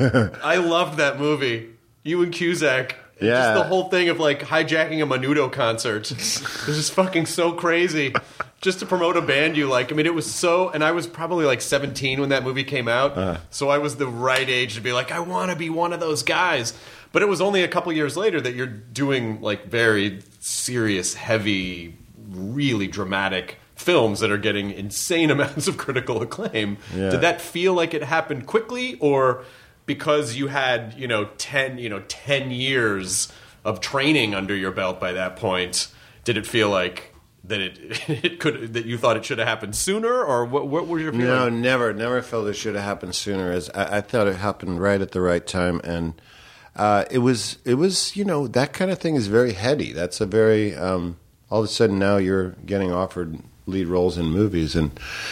I loved that movie. You and Cusack. Yeah. Just the whole thing of like hijacking a Menudo concert. It was just fucking so crazy. Just to promote a band you like. I mean, it was so. And I was probably like seventeen when that movie came out. Uh-huh. So I was the right age to be like, I want to be one of those guys. But it was only a couple years later that you're doing like very serious, heavy, really dramatic films that are getting insane amounts of critical acclaim. Yeah. Did that feel like it happened quickly, or because you had you know ten you know ten years of training under your belt by that point, did it feel like that it it could that you thought it should have happened sooner, or what? What was your feeling? No, never, never felt it should have happened sooner. As I, I thought it happened right at the right time, and. Uh, it was, it was, you know, that kind of thing is very heady. That's a very, um, all of a sudden now you're getting offered lead roles in movies, and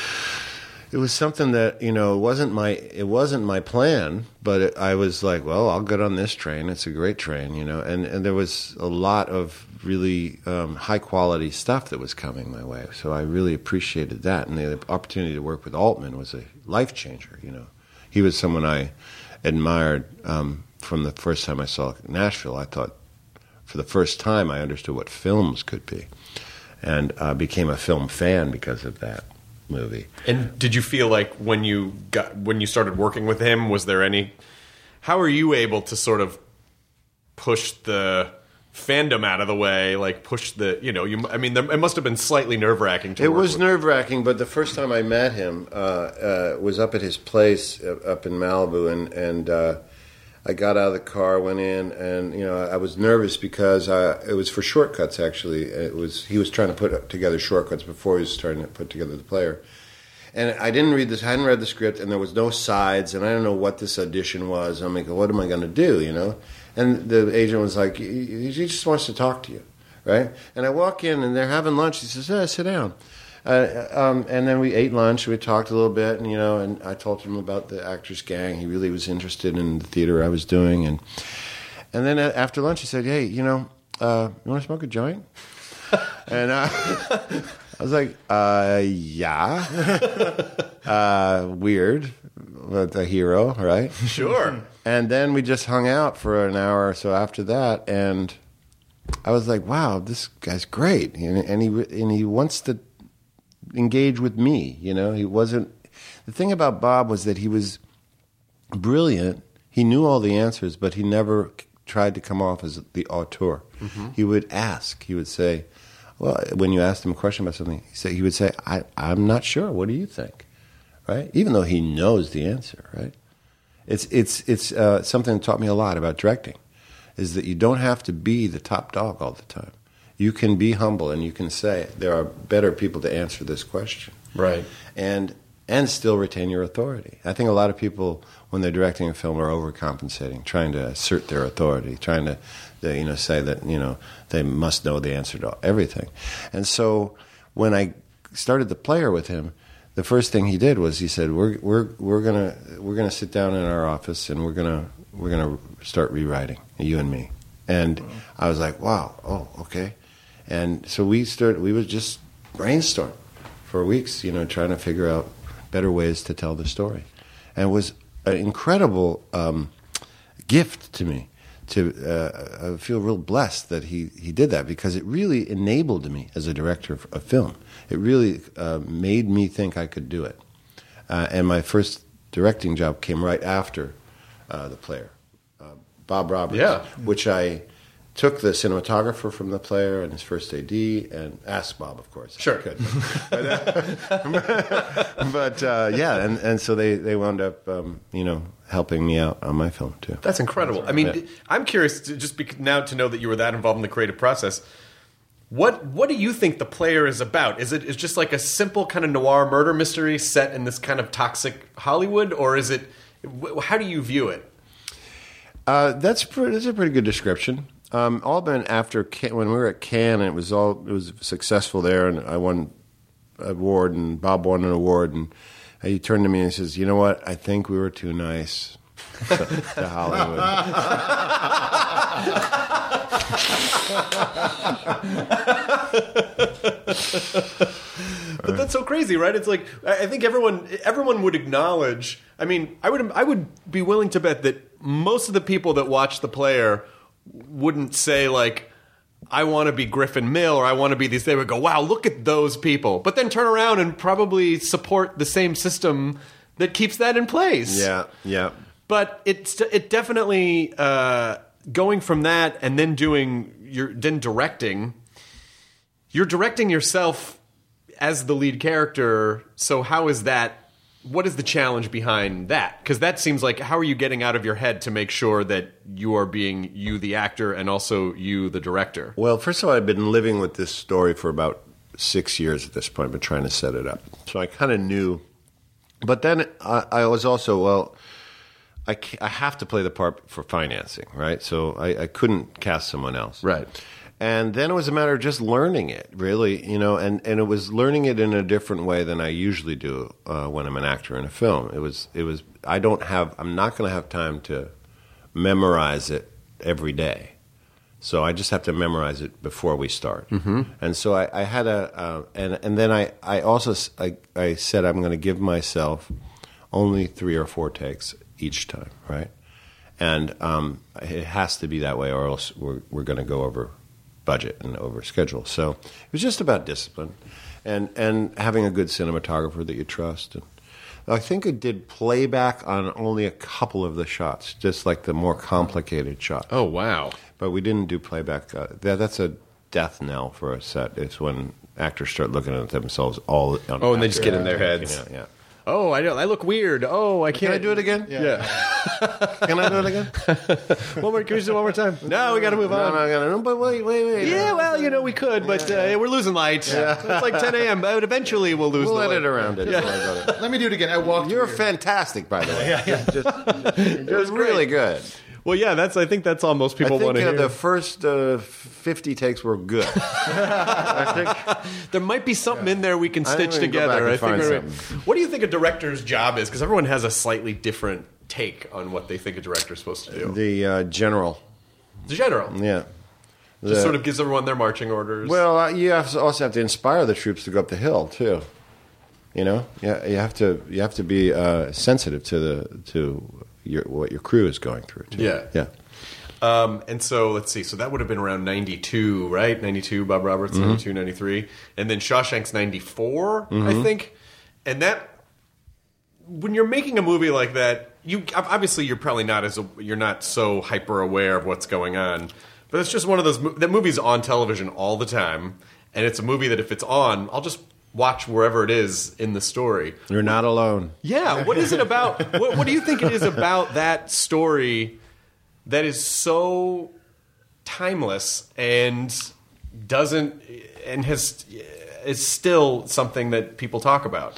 it was something that, you know, it wasn't my, it wasn't my plan, but it, I was like, well, I'll get on this train. It's a great train, you know, and, and there was a lot of really um, high quality stuff that was coming my way. So I really appreciated that, and the opportunity to work with Altman was a life changer. You know, he was someone I admired. Um, From the first time I saw Nashville, I thought, for the first time, I understood what films could be, and uh, became a film fan because of that movie. And did you feel like when you got when you started working with him, was there any? How are you able to sort of push the fandom out of the way, like push the you know? You, I mean, there, it must have been slightly nerve wracking. It was nerve wracking, but the first time I met him uh, uh, was up at his place uh, up in Malibu, and and. Uh, I got out of the car, went in, and you know I was nervous because I, it was for Shortcuts. Actually, it was he was trying to put together Shortcuts before he was starting to put together the player, and I didn't read this. I hadn't read the script, and there was no sides, and I didn't know what this audition was. I'm like, what am I going to do? You know, and the agent was like, he, he just wants to talk to you, right? And I walk in, and they're having lunch. He says, oh, sit down. Uh, um, and then we ate lunch. We talked a little bit, and you know, and I told him about the Actors Gang. He really was interested in the theater I was doing, and and then after lunch, he said, "Hey, you know, uh, you want to smoke a joint?" and uh, I was like, uh, "Yeah." uh, weird, but a hero, right? Sure. And then we just hung out for an hour or so after that, and I was like, "Wow, this guy's great," and, and he and he wants to engage with me, you know. He wasn't. The thing about Bob was that he was brilliant. He knew all the answers, but he never tried to come off as the auteur. Mm-hmm. He would ask. He would say, "Well," when you asked him a question about something, he said he would say, I, "I'm not sure. What do you think?" Right? Even though he knows the answer, right? It's it's it's uh, something that taught me a lot about directing, is that you don't have to be the top dog all the time. You can be humble, and you can say there are better people to answer this question, right? And and still retain your authority. I think a lot of people, when they're directing a film, are overcompensating, trying to assert their authority, trying to, you know, say that you know they must know the answer to everything. And so when I started the player with him, the first thing he did was he said, "We're we're we're gonna we're gonna sit down in our office, and we're gonna we're gonna start rewriting, you and me. And I was like, wow, oh, okay. And so we started. We would just brainstorm for weeks, you know, trying to figure out better ways to tell the story. And it was an incredible um, gift to me. To uh, I feel real blessed that he, he did that, because it really enabled me as a director of, of film. It really uh, made me think I could do it. Uh, and my first directing job came right after uh, The Player, uh, Bob Roberts, Yeah. which I took the cinematographer from The Player and his first A D and asked Bob, of course. if Sure. I could. But, uh, but uh, yeah, and, and so they, they wound up, um, you know, helping me out on my film, too. That's incredible. I mean, Yeah. I'm curious to, just bec- now to know that you were that involved in the creative process. What what do you think The Player is about? Is it is just like a simple kind of noir murder mystery set in this kind of toxic Hollywood, or is it? wh- How do you view it? Uh, that's, pre- that's a pretty good description. Um, all been after Can- when we were at Cannes, and it was all it was successful there, and I won an award, and Bob won an award, and he turned to me and says, "You know what? I think we were too nice to, to Hollywood." But that's so crazy, right? It's like I I think everyone everyone would acknowledge. I mean, I would I would be willing to bet that most of the people that watch The Player wouldn't say like, I want to be Griffin Mill or I want to be these. They would go, wow, look at those people. But then turn around and probably support the same system that keeps that in place. Yeah, yeah. But it's it definitely uh, going from that and then doing your then directing. You're directing yourself as the lead character. So how is that? What is the challenge behind that? Because that seems like, how are you getting out of your head to make sure that you are being you, the actor, and also you, the director? Well, first of all, I've been living with this story for about six years at this point, but trying to set it up. So I kind of knew. But then I, I was also, well, I, ca- I have to play the part for financing, right? So I, I couldn't cast someone else. Right. And then it was a matter of just learning it, really, you know, and, and it was learning it in a different way than I usually do uh, when I'm an actor in a film. It was, it was, I don't have, I'm not going to have time to memorize it every day. So I just have to memorize it before we start. Mm-hmm. And so I, I had a, uh, and, and then I, I also, s- I, I said I'm going to give myself only three or four takes each time, right? And um, it has to be that way, or else we're, we're going to go over budget and over schedule. So it was just about discipline and and having a good cinematographer that you trust. And I think I did playback on only a couple of the shots, just like the more complicated shots. Oh, wow. But we didn't do playback. Uh, that, that's a death knell for a set. It's when actors start looking at themselves all on Oh, and they just after- get in their heads. Yeah, yeah. Oh, I know. I look weird. Oh, I can't. Can I do it again? Yeah. Can I do it again? one more. Can we just do it one more time? No, we got to move No, on. no, I gotta- no, but wait, wait, wait. Yeah, well, you know, we could, but uh, we're losing light. It's like ten a.m., but eventually we'll lose We'll the edit light. around it. Yeah. Let me do it again. I walked. You're weird. fantastic, by the way. Yeah, yeah. Just, it was really good. Well, yeah, that's. I think that's all most people I think want to uh, hear. the first uh, fifty takes were good. I think There might be something in there we can I think stitch we can go back together. and I think find we're- something. What do you think a director's job is? Because everyone has a slightly different take on what they think a director's supposed to do. the uh, general, The general yeah. just The- sort of gives everyone their marching orders. Well, uh, you have to also have to inspire the troops to go up the hill too. You know, yeah, you have to you have to be uh, sensitive to the to your, what your crew is going through. Too. Yeah. yeah. Um, and so let's see. So that would have been around ninety-two, right? ninety-two, Bob Roberts, Mm-hmm. ninety-two, ninety-three. And then Shawshank's ninety-four, I think. And that, when you're making a movie like that, you obviously you're probably not as a, you're not so hyper aware of what's going on. But it's just one of those mo- that movie's on television all the time, and it's a movie that if it's on, I'll just watch wherever it is in the story. You're not alone. Yeah, what is it about? what, what do you think it is about that story that is so timeless and doesn't and has is still something that people talk about?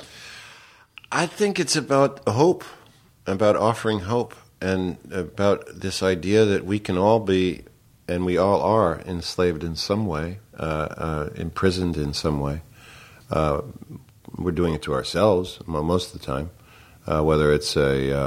I think it's about hope, about offering hope, and about this idea that we can all be, and we all are, enslaved in some way, uh, uh, imprisoned in some way. Uh, we're doing it to ourselves mo- most of the time, uh, whether it's a uh,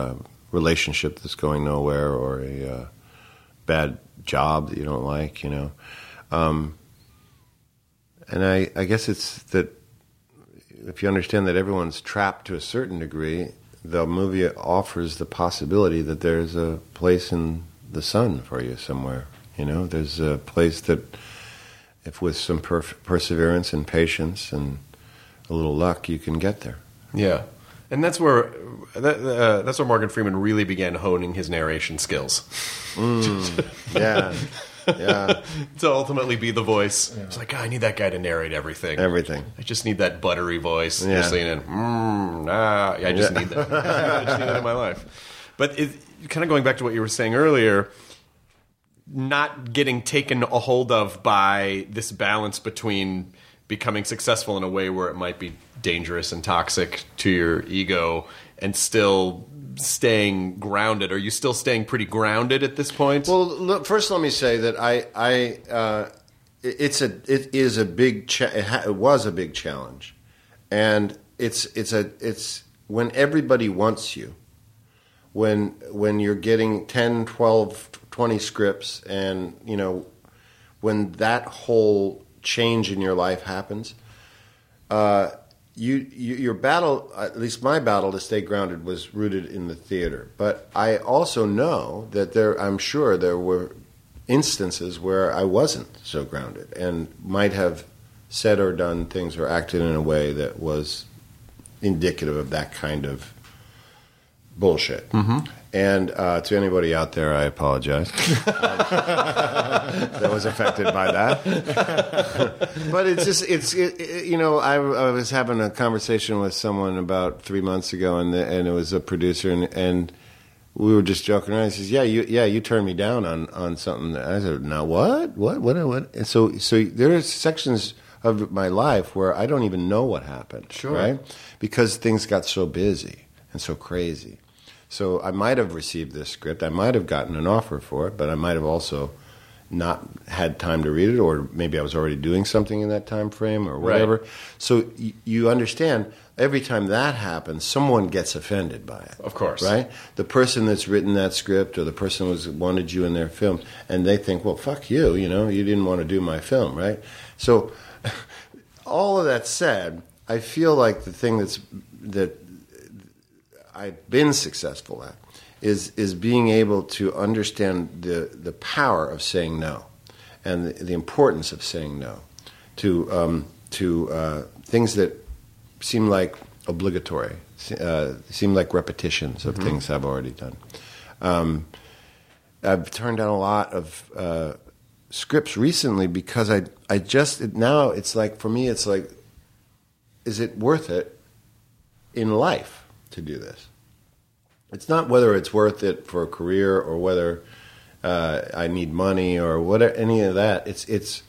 relationship that's going nowhere or a uh, bad job that you don't like, you know. Um, and I, I guess it's that if you understand that everyone's trapped to a certain degree, the movie offers the possibility that there's a place in the sun for you somewhere. You know, there's a place that, if with some perf- perseverance and patience and a little luck, you can get there. Yeah, and that's where that, uh, that's where Morgan Freeman really began honing his narration skills. Mm, yeah, yeah. To ultimately be the voice. Yeah. It's like, oh, I need that guy to narrate everything. Everything. I just need that buttery voice. Yeah. Just saying, mm, nah. Yeah, I just Yeah. need that. I just need that in my life. But it, kind of going back to what you were saying earlier, not getting taken a hold of by this balance between becoming successful in a way where it might be dangerous and toxic to your ego and still staying grounded. Are you still staying pretty grounded at this point? Well, look, first let me say that I, I, uh, it's a, it is a big, cha- it, ha- it was a big challenge, and it's, it's a, it's when everybody wants you, when, when you're getting ten, twelve, twenty scripts, and you know, when that whole change in your life happens, uh, you, you your battle, at least my battle to stay grounded, was rooted in the theater. But I also know that there, I'm sure there were instances where I wasn't so grounded and might have said or done things or acted in a way that was indicative of that kind of bullshit. Mm-hmm. And uh, to anybody out there, I apologize. that was affected by that. But it's just, it's it, it, you know, I, I was having a conversation with someone about three months ago, and the, and it was a producer, and, and we were just joking around. He says, "Yeah, you yeah you turned me down on, on something." I said, "Now what? What? What? What?" And so so there are sections of my life where I don't even know what happened, sure. right? Because things got so busy and so crazy. So I might have received this script. I might have gotten an offer for it, but I might have also not had time to read it, or maybe I was already doing something in that time frame or whatever. Right. So y- you understand, every time that happens, someone gets offended by it. Of course. Right? The person that's written that script or the person who's wanted you in their film, and they think, well, fuck you, you know, you didn't want to do my film, right? So all of that said, I feel like the thing that's that I've been successful at is is being able to understand the, the power of saying no, and the, the importance of saying no to um, to uh, things that seem like obligatory, uh, seem like repetitions of mm-hmm. things I've already done. Um, I've turned down a lot of uh, scripts recently because I I just it, now it's like, for me it's like, is it worth it in life to do this? It's not whether it's worth it for a career or whether uh, I need money or whatever, any of that. It's it's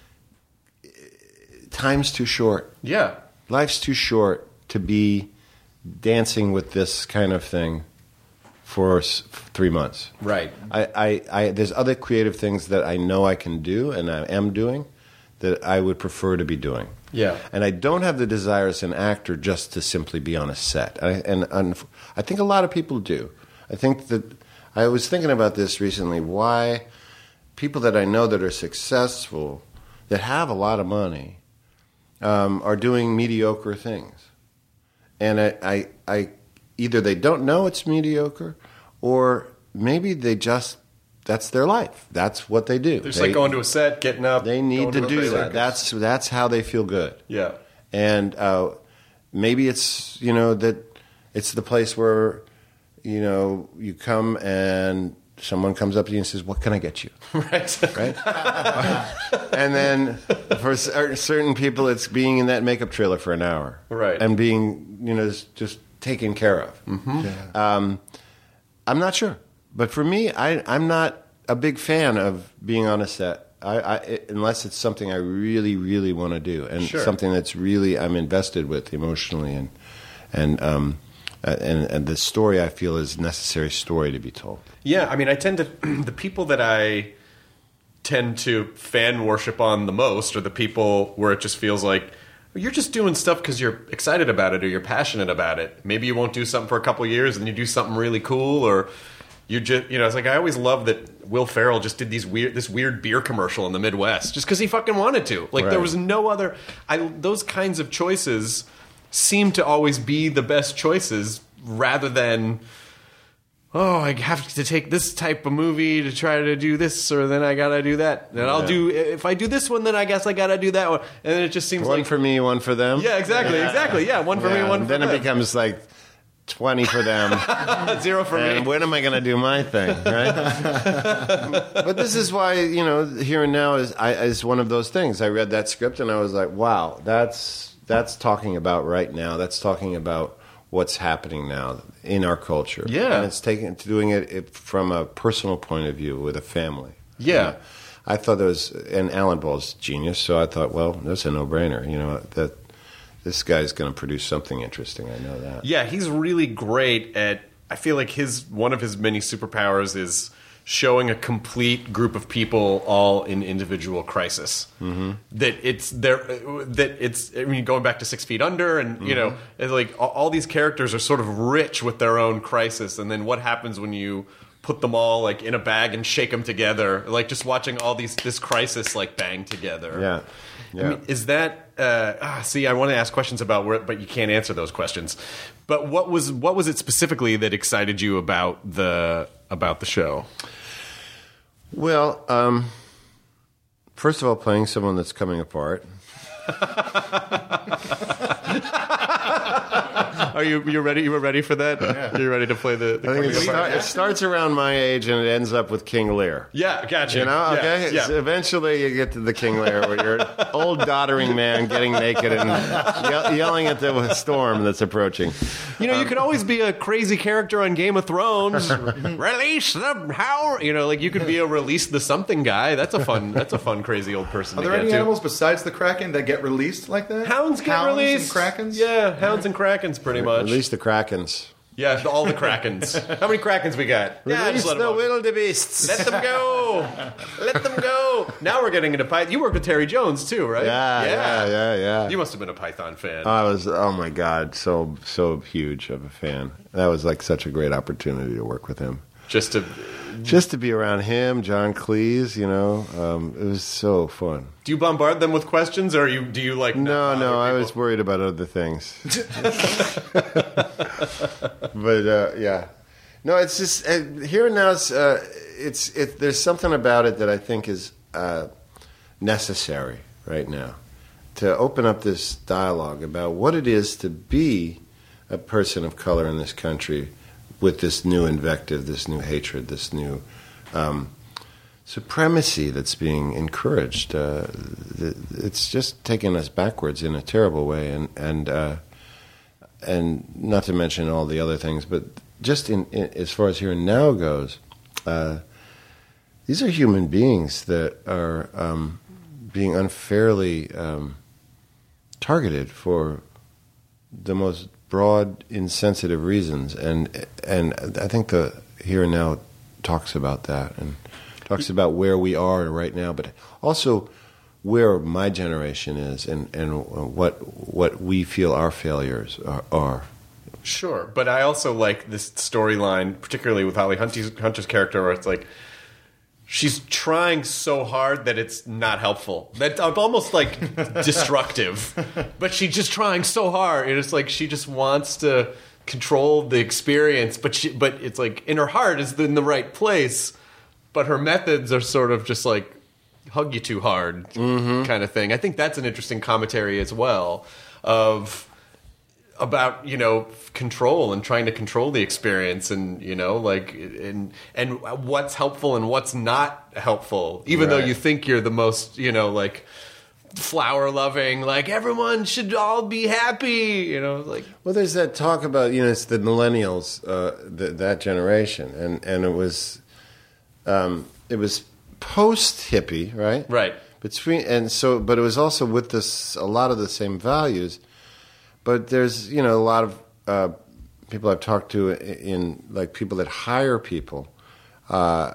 time's too short. Yeah, life's too short to be dancing with this kind of thing for s- three months. Right. I, I, I there's other creative things that I know I can do and I am doing that I would prefer to be doing. Yeah. And I don't have the desire as an actor just to simply be on a set. I, and, and I think a lot of people do. I think that I was thinking about this recently, why people that I know that are successful, that have a lot of money, um, are doing mediocre things. And I, I, I either they don't know it's mediocre, or maybe they just, that's their life. That's what they do. They're just they, like going to a set, getting up. They need to, to do that. That's that's how they feel good. Yeah. And uh, maybe it's, you know, that it's the place where, you know, you come and someone comes up to you and says, "What can I get you?" Right. Right. And then for certain people, it's being in that makeup trailer for an hour. Right. And being, you know, just taken care of. Mm-hmm. Yeah. Um, I'm not sure. But for me, I, I'm not a big fan of being on a set, I, I, it, unless it's something I really, really want to do, and sure. something that's really I'm invested with emotionally, and and um, and and the story I feel is a necessary story to be told. Yeah, I mean, I tend to the people that I tend to fan worship on the most are the people where it just feels like you're just doing stuff because you're excited about it or you're passionate about it. Maybe you won't do something for a couple of years and you do something really cool, or you just, you know, it's like I always love that Will Ferrell just did these weird, this weird beer commercial in the Midwest just because he fucking wanted to. Like, Right. there was no other. I those kinds of choices seem to always be the best choices, rather than, oh, I have to take this type of movie to try to do this, or then I gotta do that. And I'll Yeah. do, if I do this one, then I guess I gotta do that one. And then it just seems One like, for me, one for them. yeah, exactly, exactly, yeah, one for Yeah, me, one and for then them. it becomes like twenty for them. Zero for And me. when am I going to do my thing, right? But this is why, you know, Here and Now is I, is one of those things. I read that script and I was like, wow, that's that's talking about right now. That's talking about what's happening now in our culture. Yeah. And it's taking doing it, it from a personal point of view with a family. Yeah. You know, I thought there was, and Alan Ball's genius, so I thought, well, that's a no-brainer. You know, that this guy's going to produce something interesting. I know that. Yeah, he's really great at. I feel like his one of his many superpowers is showing a complete group of people all in individual crisis. Mm-hmm. That it's there. That it's. I mean, going back to Six Feet Under, and mm-hmm. you know, it's like all, all these characters are sort of rich with their own crisis, and then what happens when you put them all like in a bag and shake them together? Like just watching all these this crisis like bang together. Yeah. Yeah. I mean, is that uh, ah, see? I want to ask questions about where, but you can't answer those questions. But what was what was it specifically that excited you about the about the show? Well, um, first of all, playing someone that's coming apart. Are you you ready? You were ready for that? Yeah. You're ready to play the. the I think it, coming apart? start, it starts around my age and it ends up with King Lear. Yeah, gotcha. You know, Yeah, okay. yeah. So eventually, you get to the King Lear, where you're an old doddering man getting naked and ye- yelling at the storm that's approaching. You know, you could always be a crazy character on Game of Thrones. Release the how? You know, like you could be a release the something guy. That's a fun. That's a fun, crazy old person. Are to there get any to. animals besides the kraken that get released like that? Hounds get Hounds released. and krakens? Yeah, hounds and krakens, pretty much. At least the Krakens. Yeah, all the krakens. How many krakens we got? Yeah, Release just let the them all- wildebeests. Let them go. Let them go. Now we're getting into Python. You work with Terry Jones too, right? Yeah, yeah, yeah, yeah. You must have been a Python fan. I was, oh my God, so so huge of a fan. That was like such a great opportunity to work with him. Just to. Just to be around him, John Cleese, you know, um, it was so fun. Do you bombard them with questions, or you do you like? No, not no, bother I people? was worried about other things. But uh, yeah, no, it's just uh, Here and Now. It's, uh, it's it. There's something about it that I think is uh, necessary right now to open up this dialogue about what it is to be a person of color in this country with this new invective, this new hatred, this new um, supremacy that's being encouraged. Uh, th- it's just taking us backwards in a terrible way, and and uh, and not to mention all the other things, but just in, in as far as Here and Now goes, uh, these are human beings that are um, being unfairly um, targeted for the most broad, insensitive reasons, and and I think the Here and Now talks about that and talks about where we are right now, but also where my generation is and, and what what we feel our failures are. are. Sure, but I also like this storyline, particularly with Holly Hunter's, Hunter's character, where it's like she's trying so hard that it's not helpful. That's almost like destructive. But she's just trying so hard. And it's like she just wants to control the experience, but she, but it's like in her heart is in the right place, but her methods are sort of just like hug you too hard Mm-hmm. kind of thing. I think that's an interesting commentary as well of about, you know, control and trying to control the experience, and, you know, like, and and what's helpful and what's not helpful, even though Right. you think you're the most, you know, like flower loving, like everyone should all be happy, you know, like. Well, there's that talk about, you know, it's the millennials, uh, th- that generation, and and it was, um, it was post hippie, right? Right. Between and so, but it was also with this a lot of the same values. But there's, you know, a lot of uh, people I've talked to in, like, people that hire people uh,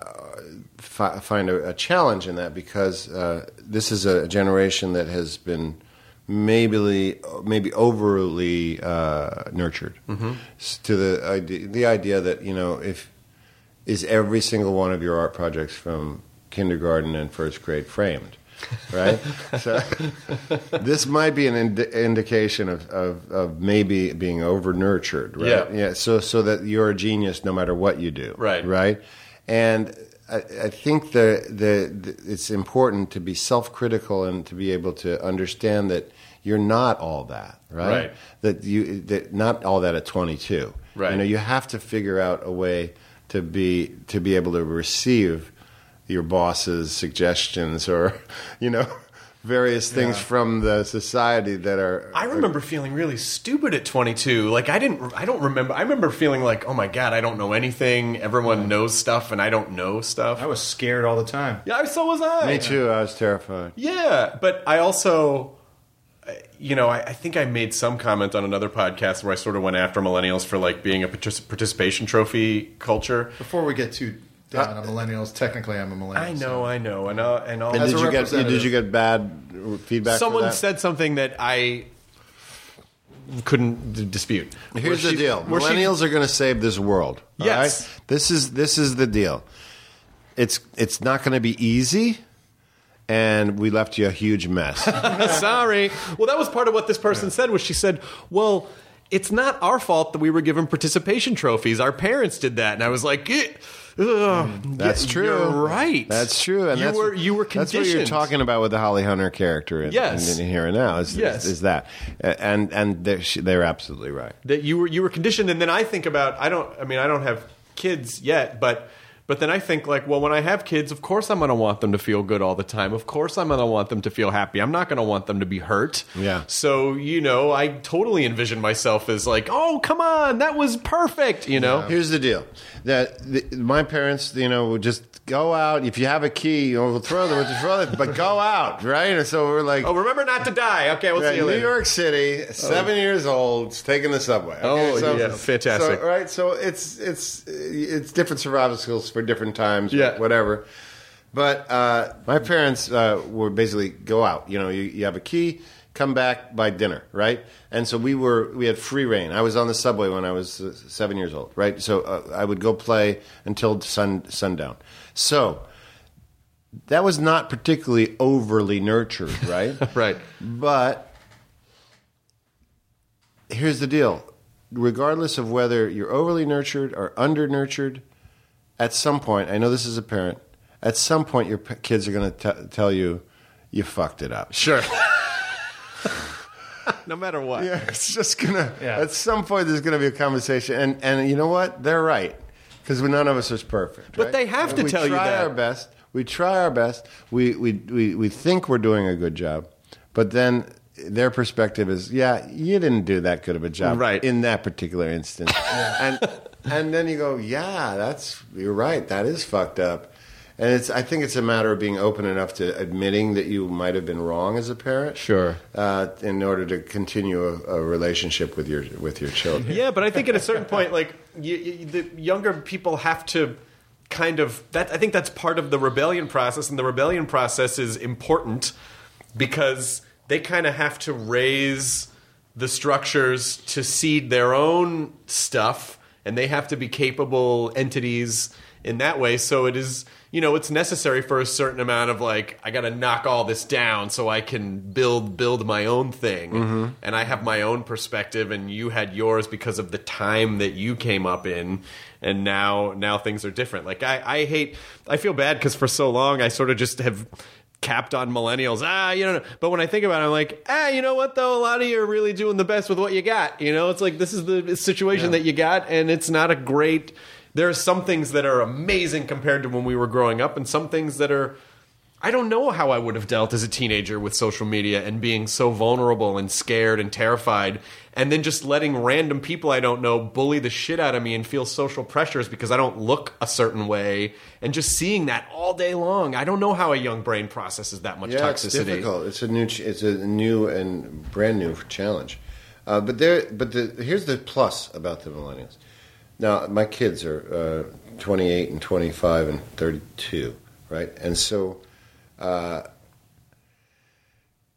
fi- find a, a challenge in that, because uh, this is a generation that has been maybe maybe overly uh, nurtured Mm-hmm. S- to the idea, the idea that, you know, if is every single one of your art projects from kindergarten and first grade framed, right? So this might be an ind- indication of, of, of maybe being over nurtured, right? Yeah. yeah. So so that you're a genius no matter what you do, Right. Right, and I, I think the, the the it's important to be self-critical and to be able to understand that you're not all that, right? Right. That you that not all that at twenty-two. Right. You know, you have to figure out a way to be to be able to receive your boss's suggestions or, you know, various things Yeah. from the society that are. I remember feeling really stupid at twenty-two. Like I didn't, I don't remember. I remember feeling like, oh my god, I don't know anything. Everyone knows stuff, and I don't know stuff. I was scared all the time. Yeah, so was I. Me too. I was terrified. Yeah, but I also, uh, you know, I, I think I made some comment on another podcast where I sort of went after millennials for like being a partic- participation trophy culture. Before we get too down on millennials, technically I'm a millennial. I know, so- I know, and uh, and all. And As did a you get representative- did you get bad feedback? for Someone that? said something that I couldn't d- dispute. Here's Where the she- deal: where she- millennials are going to save this world. all Yes. right? This is this is the deal. It's it's not going to be easy, and we left you a huge mess. Sorry. Well, that was part of what this person said. Was she said, "Well, it's not our fault that we were given participation trophies. Our parents did that." And I was like, eh, ugh, That's yeah, true. You're right. That's true. And you that's, were you were That's conditioned. what you're talking about with the Holly Hunter character in, Yes. in, in Here and Now. Is, Yes. is, is that and and they're, she- they're absolutely right. That you were you were conditioned, and then I think about I don't I mean I don't have kids yet, but but then I think like, well, when I have kids, of course I'm going to want them to feel good all the time. Of course I'm going to want them to feel happy. I'm not going to want them to be hurt. Yeah. So you know, I totally envision myself as like, oh, come on, that was perfect. You know. Here's the deal: that the, my parents, you know, would just go out. If you have a key, you know, we'll throw them, we'll throw them, but go out, right? And so we're like, Oh, remember not to die. Okay, we'll right, see you New later. York City, seven years old, taking the subway. Oh, yeah, fantastic. So, right, so it's it's it's different survival skills for different times, Yeah. whatever. But uh, my parents uh, were basically go out. You know, you, you have a key, come back by dinner, right? And so we were we had free reign. I was on the subway when I was uh, seven years old, right? So uh, I would go play until sun sundown. So that was not particularly overly nurtured, right? Right. But here's the deal. Regardless of whether you're overly nurtured or under nurtured, at some point, I know this is a parent, at some point your p- kids are going to tell you you fucked it up. Sure. No matter what. Yeah, it's just going to, Yeah. at some point there's going to be a conversation. And, and you know what? They're right. Because none of us is perfect. But right? they have to we tell you try that. our best. We try our best. We, we, we, we think we're doing a good job. But then their perspective is, yeah, you didn't do that good of a job Right. in that particular instance. and and then you go, yeah, that's you're right. That is fucked up. And it's I think it's a matter of being open enough to admitting that you might have been wrong as a parent. Sure. Uh, in order to continue a, a relationship with your with your children. Yeah, but I think at a certain point, like you, you, the younger people have to kind of that. I think that's part of the rebellion process, and the rebellion process is important because they kind of have to raise the structures to seed their own stuff, and they have to be capable entities in that way. So it is, you know, it's necessary for a certain amount of like, I got to knock all this down so I can build build my own thing, Mm-hmm. and I have my own perspective, and you had yours because of the time that you came up in, and now now things are different. Like I, I hate, I feel bad because for so long I sort of just have capped on millennials. Ah, you know, but when I think about it, I'm like, ah, you know what though? A lot of you are really doing the best with what you got. You know, it's like this is the situation that you got, and it's not a great. There are some things that are amazing compared to when we were growing up, and some things that are. I don't know how I would have dealt as a teenager with social media and being so vulnerable and scared and terrified, and then just letting random people I don't know bully the shit out of me and feel social pressures because I don't look a certain way, and just seeing that all day long. I don't know how a young brain processes that much Yeah, toxicity. it's difficult. It's a new, ch- it's a new and brand new challenge. Uh, but there, but the, here's the plus about the millennials. Now, my kids are uh, twenty-eight and twenty-five and thirty-two, right? And so, uh,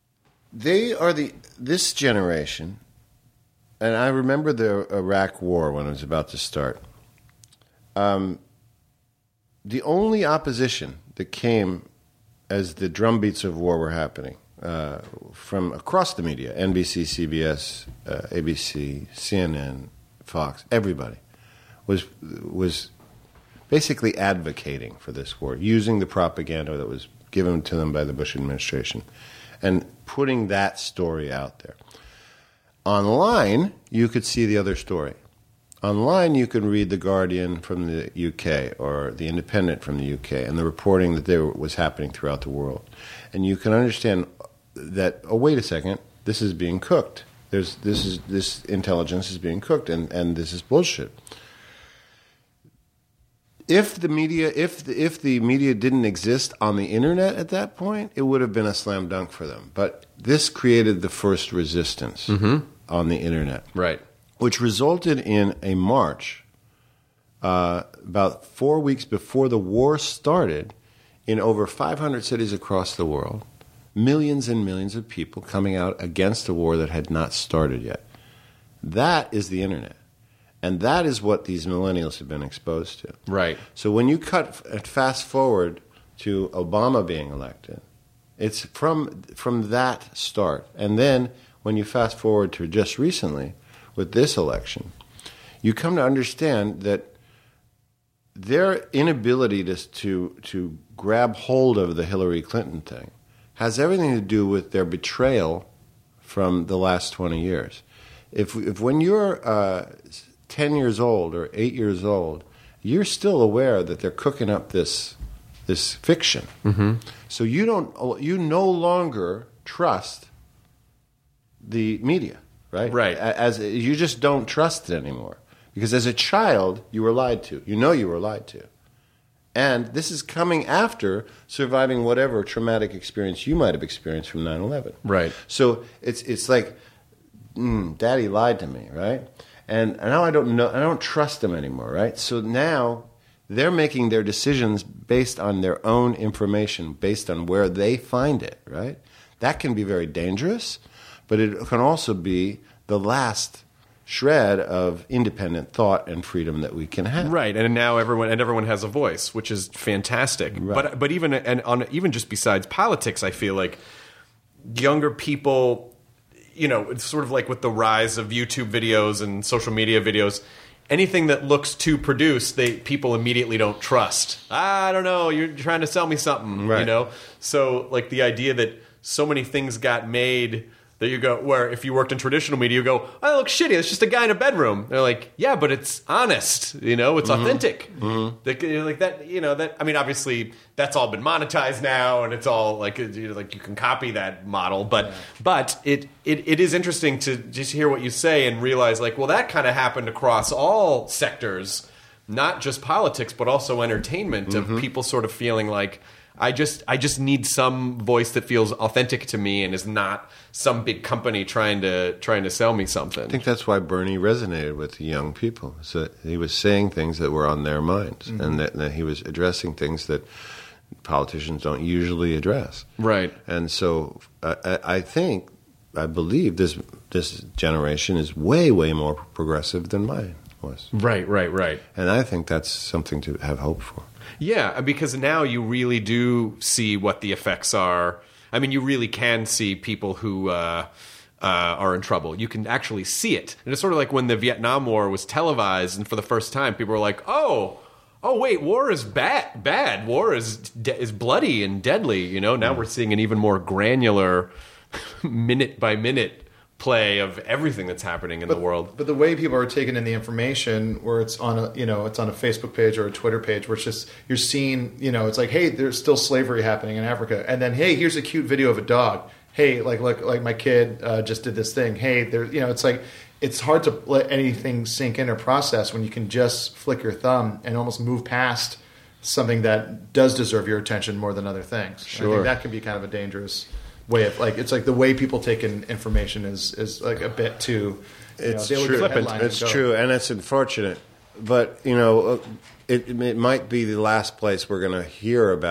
they are the this generation, and I remember the Iraq War when it was about to start. Um, the only opposition that came as the drumbeats of war were happening uh, from across the media, N B C, C B S, uh, A B C, C N N, Fox, everybody, was was basically advocating for this war, using the propaganda that was given to them by the Bush administration and putting that story out there. Online, you could see the other story. Online, you can read The Guardian from the U K or The Independent from the U K and the reporting that there was happening throughout the world. And you can understand that, oh, wait a second, this is being cooked. There's this is this intelligence is being cooked, and, and this is bullshit. If the media, if the, if the media didn't exist on the internet at that point, it would have been a slam dunk for them. But this created the first resistance mm-hmm. on the internet, right? Which resulted in a march uh, about four weeks before the war started in over five hundred cities across the world. Millions and millions of people coming out against a war that had not started yet. That is the internet. And that is what these millennials have been exposed to. Right. So when you cut fast forward to Obama being elected, it's from from that start. And then when you fast forward to just recently with this election, you come to understand that their inability to to, to grab hold of the Hillary Clinton thing has everything to do with their betrayal from the last twenty years. If if when you're uh, ten years old or eight years old, you're still aware that they're cooking up this this fiction. Mm-hmm. So you don't you no longer trust the media, right? Right. As you just don't trust it anymore, because as a child you were lied to. You know you were lied to. And this is coming after surviving whatever traumatic experience you might have experienced from nine eleven. Right. So it's it's like, mm, Daddy lied to me, right? And now I don't know, I don't trust them anymore, right? So now they're making their decisions based on their own information, based on where they find it, right? That can be very dangerous, but it can also be the last shred of independent thought and freedom that we can have. Right, and now everyone and everyone has a voice, which is fantastic. Right. But but even and on even just besides politics, I feel like younger people, you know, it's sort of like with the rise of YouTube videos and social media videos, anything that looks too produced, they people immediately don't trust. I don't know, you're trying to sell me something, right. you know? So like the idea that so many things got made that you go, where if you worked in traditional media, you go, oh, it looks shitty. It's just a guy in a bedroom. They're like, yeah, but it's honest. You know, it's mm-hmm. authentic. Mm-hmm. Like, like that. You know that. I mean, obviously, that's all been monetized now, and it's all like, you know, like you can copy that model. But, yeah. but it, it it is interesting to just hear what you say and realize, like, well, that kind of happened across all sectors, not just politics, but also entertainment. Mm-hmm. Of people sort of feeling like, I just I just need some voice that feels authentic to me and is not some big company trying to trying to sell me something. I think that's why Bernie resonated with the young people. So he was saying things that were on their minds, mm-hmm. and that, that he was addressing things that politicians don't usually address. Right. And so I, I think, I believe this this generation is way, way more progressive than mine was. Right, right, right. And I think that's something to have hope for. Yeah, because now you really do see what the effects are. I mean, you really can see people who uh, uh, are in trouble. You can actually see it. And it's sort of like when the Vietnam War was televised, and for the first time, people were like, oh, oh, wait, war is bad. Bad. War is de- is bloody and deadly. You know, now mm. we're seeing an even more granular, minute-by-minute play of everything that's happening in but, the world. But the way people are taking in the information, where it's on a you know it's on a Facebook page or a Twitter page, where it's just you're seeing you know it's like, hey, there's still slavery happening in Africa, and then hey, here's a cute video of a dog. Hey, like like like my kid uh, just did this thing. Hey, there you know it's like it's hard to let anything sink in or process when you can just flick your thumb and almost move past something that does deserve your attention more than other things. Sure, I think that can be kind of a dangerous way of like it's like the way people take in information is is like a bit too. It's know, true. It's and true, and it's unfortunate. But you know, it it might be the last place we're going to hear about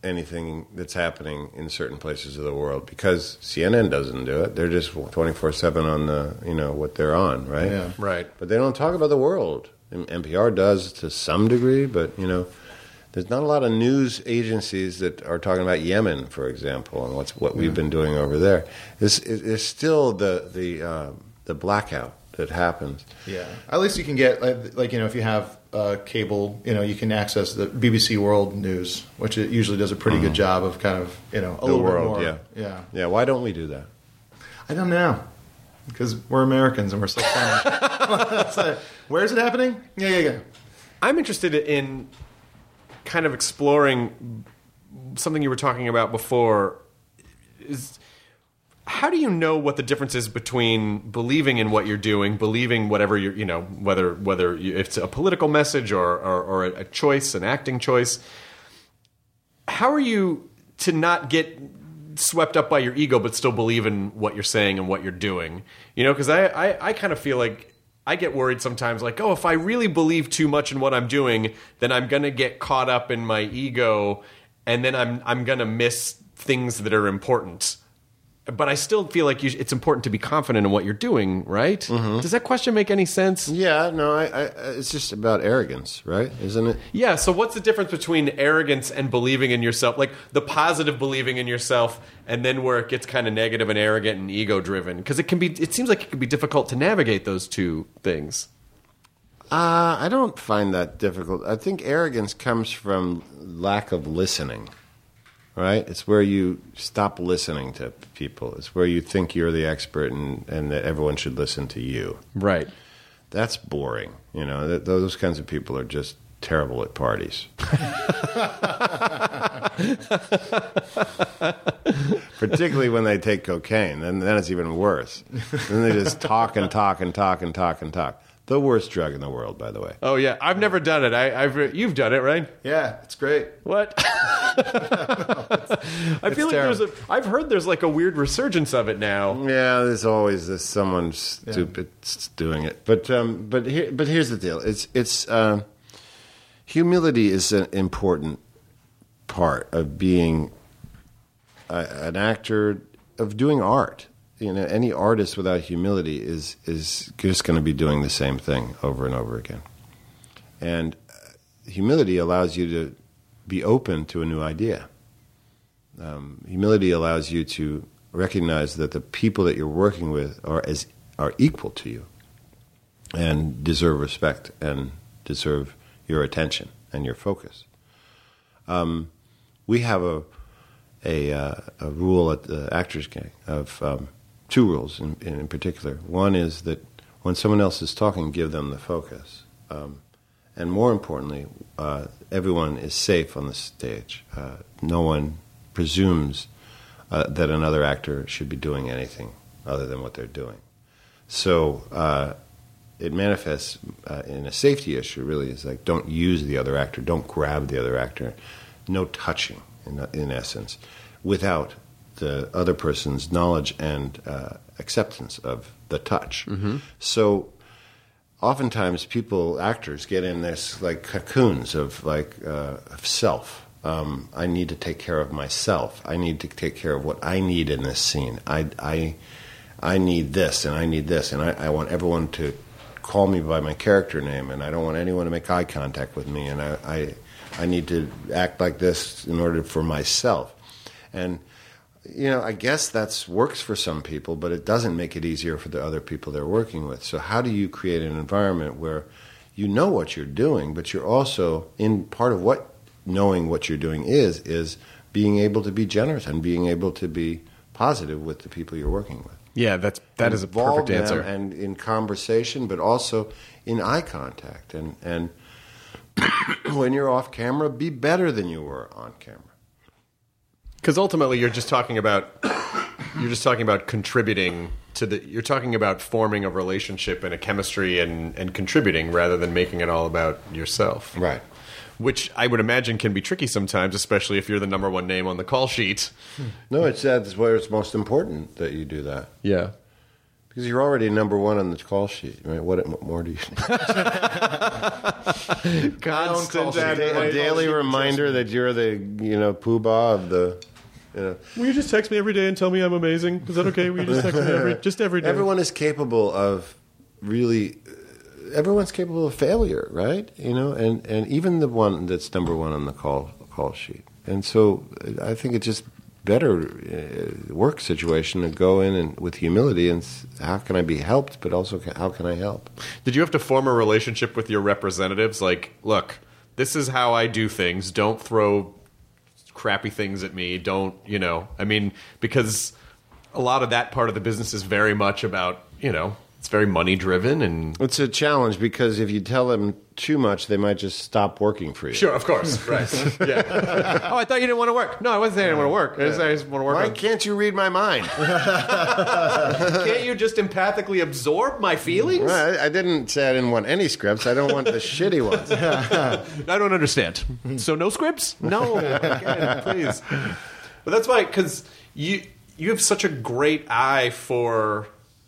anything that's happening in certain places of the world because C N N doesn't do it. They're just twenty-four seven on the, you know, what they're on, right? Yeah. Right. But they don't talk about the world. And N P R does to some degree, but, you know, there's not a lot of news agencies that are talking about Yemen, for example, and what's what we've been doing over there. There's, there's still the the uh, the blackout that happens. Yeah. At least you can get, like, like you know, if you have uh, cable, you know, you can access the B B C World News, which it usually does a pretty Mm-hmm. good job of kind of, you know, a The little world, bit more. yeah. Yeah. Yeah, why don't we do that? I don't know. Because we're Americans and we're so funny. So, where's it happening? Yeah, yeah, yeah. I'm interested in kind of exploring something you were talking about before. Is how do you know what the difference is between believing in what you're doing, believing whatever you're, you know, whether whether you, if it's a political message or, or, or a choice, an acting choice? How are you to not get swept up by your ego but still believe in what you're saying and what you're doing? You know, because I, I, I kind of feel like I get worried sometimes, like, oh, if I really believe too much in what I'm doing, then I'm going to get caught up in my ego, and then I'm I'm going to miss things that are important. But I still feel like you, it's important to be confident in what you're doing, right? Mm-hmm. Does that question make any sense? Yeah, no, I, I, it's just about arrogance, right? Isn't it? Yeah, so what's the difference between arrogance and believing in yourself? Like the positive believing in yourself and then where it gets kind of negative and arrogant and ego-driven? Because it can be, it seems like it can be difficult to navigate those two things. Uh, I don't find that difficult. I think arrogance comes from lack of listening, right? It's where you stop listening to people. It's where you think you're the expert and, and that everyone should listen to you. Right. That's boring. You know, th- those kinds of people are just terrible at parties. Particularly when they take cocaine. Then, then it's even worse. Then they just talk and talk and talk and talk and talk. The worst drug in the world, by the way. Oh, yeah. I've never done it. I, I've You've done it, right? Yeah, it's great. What? I feel like terrible. there's a. I've heard there's like a weird resurgence of it now. Yeah, there's always this someone stupid yeah. doing it. But um, but here, but here's the deal. It's it's uh, humility is an important part of being a, an actor, of doing art. You know, any artist without humility is is just going to be doing the same thing over and over again. And humility allows you to be open to a new idea. Um, humility allows you to recognize that the people that you're working with are as are equal to you and deserve respect and deserve your attention and your focus. Um, we have a a, uh, a rule at the Actors Gang of um, two rules in, in particular. One is that when someone else is talking, give them the focus. Um, and more importantly, uh, everyone is safe on the stage. Uh, no one presumes uh, that another actor should be doing anything other than what they're doing. So uh, it manifests uh, in a safety issue, really. It's like, don't use the other actor, don't grab the other actor. No touching, in, in essence, without the other person's knowledge and uh, acceptance of the touch. Mm-hmm. So oftentimes people, actors, get in this like cocoons of like uh, of self. Um, I need to take care of myself. I need to take care of what I need in this scene. I, I, I need this and I need this, and I, I want everyone to call me by my character name, and I don't want anyone to make eye contact with me, and I, I, I need to act like this in order for myself. And you know, I guess that works for some people, but it doesn't make it easier for the other people they're working with. So how do you create an environment where you know what you're doing, but you're also, in part of what knowing what you're doing is, is being able to be generous and being able to be positive with the people you're working with. Yeah, that's that is a Involve perfect answer. them and in conversation, but also in eye contact. And, and when you're off camera, be better than you were on camera. Because ultimately, you're just talking about you're just talking about contributing to the. You're talking about forming a relationship and a chemistry and, and contributing rather than making it all about yourself. Right. Which I would imagine can be tricky sometimes, especially if you're the number one name on the call sheet. No, it's that's where it's most important that you do that. Yeah. Because you're already number one on the call sheet. I mean, what more do you need? Constant a, da- a daily reminder that you're the you know poobah of the. You know. Will you just text me every day and tell me I'm amazing? Is that okay? Will you just text me every just every day? Everyone is capable of really. Everyone's capable of failure, right? You know, and, and even the one that's number one on the call call sheet. And so I think it's just better uh, work situation to go in and with humility and s- how can I be helped, but also ca- how can I help? Did you have to form a relationship with your representatives? Like, look, this is how I do things. Don't throw crappy things at me. Don't, you know, I mean, because a lot of that part of the business is very much about, you know, it's very money driven and It's a challenge because if you tell them too much, they might just stop working for you. sure, of course, right? Yeah. Oh, I thought you didn't want to work. No, I wasn't saying I didn't want to work. I just, I just want to work. Why on- can't you read my mind? Can't you just empathically absorb my feelings? Well, I, I didn't say I didn't want any scripts. I don't want the shitty ones. I don't understand. So no scripts? No, again, please. But that's why, because you you have such a great eye for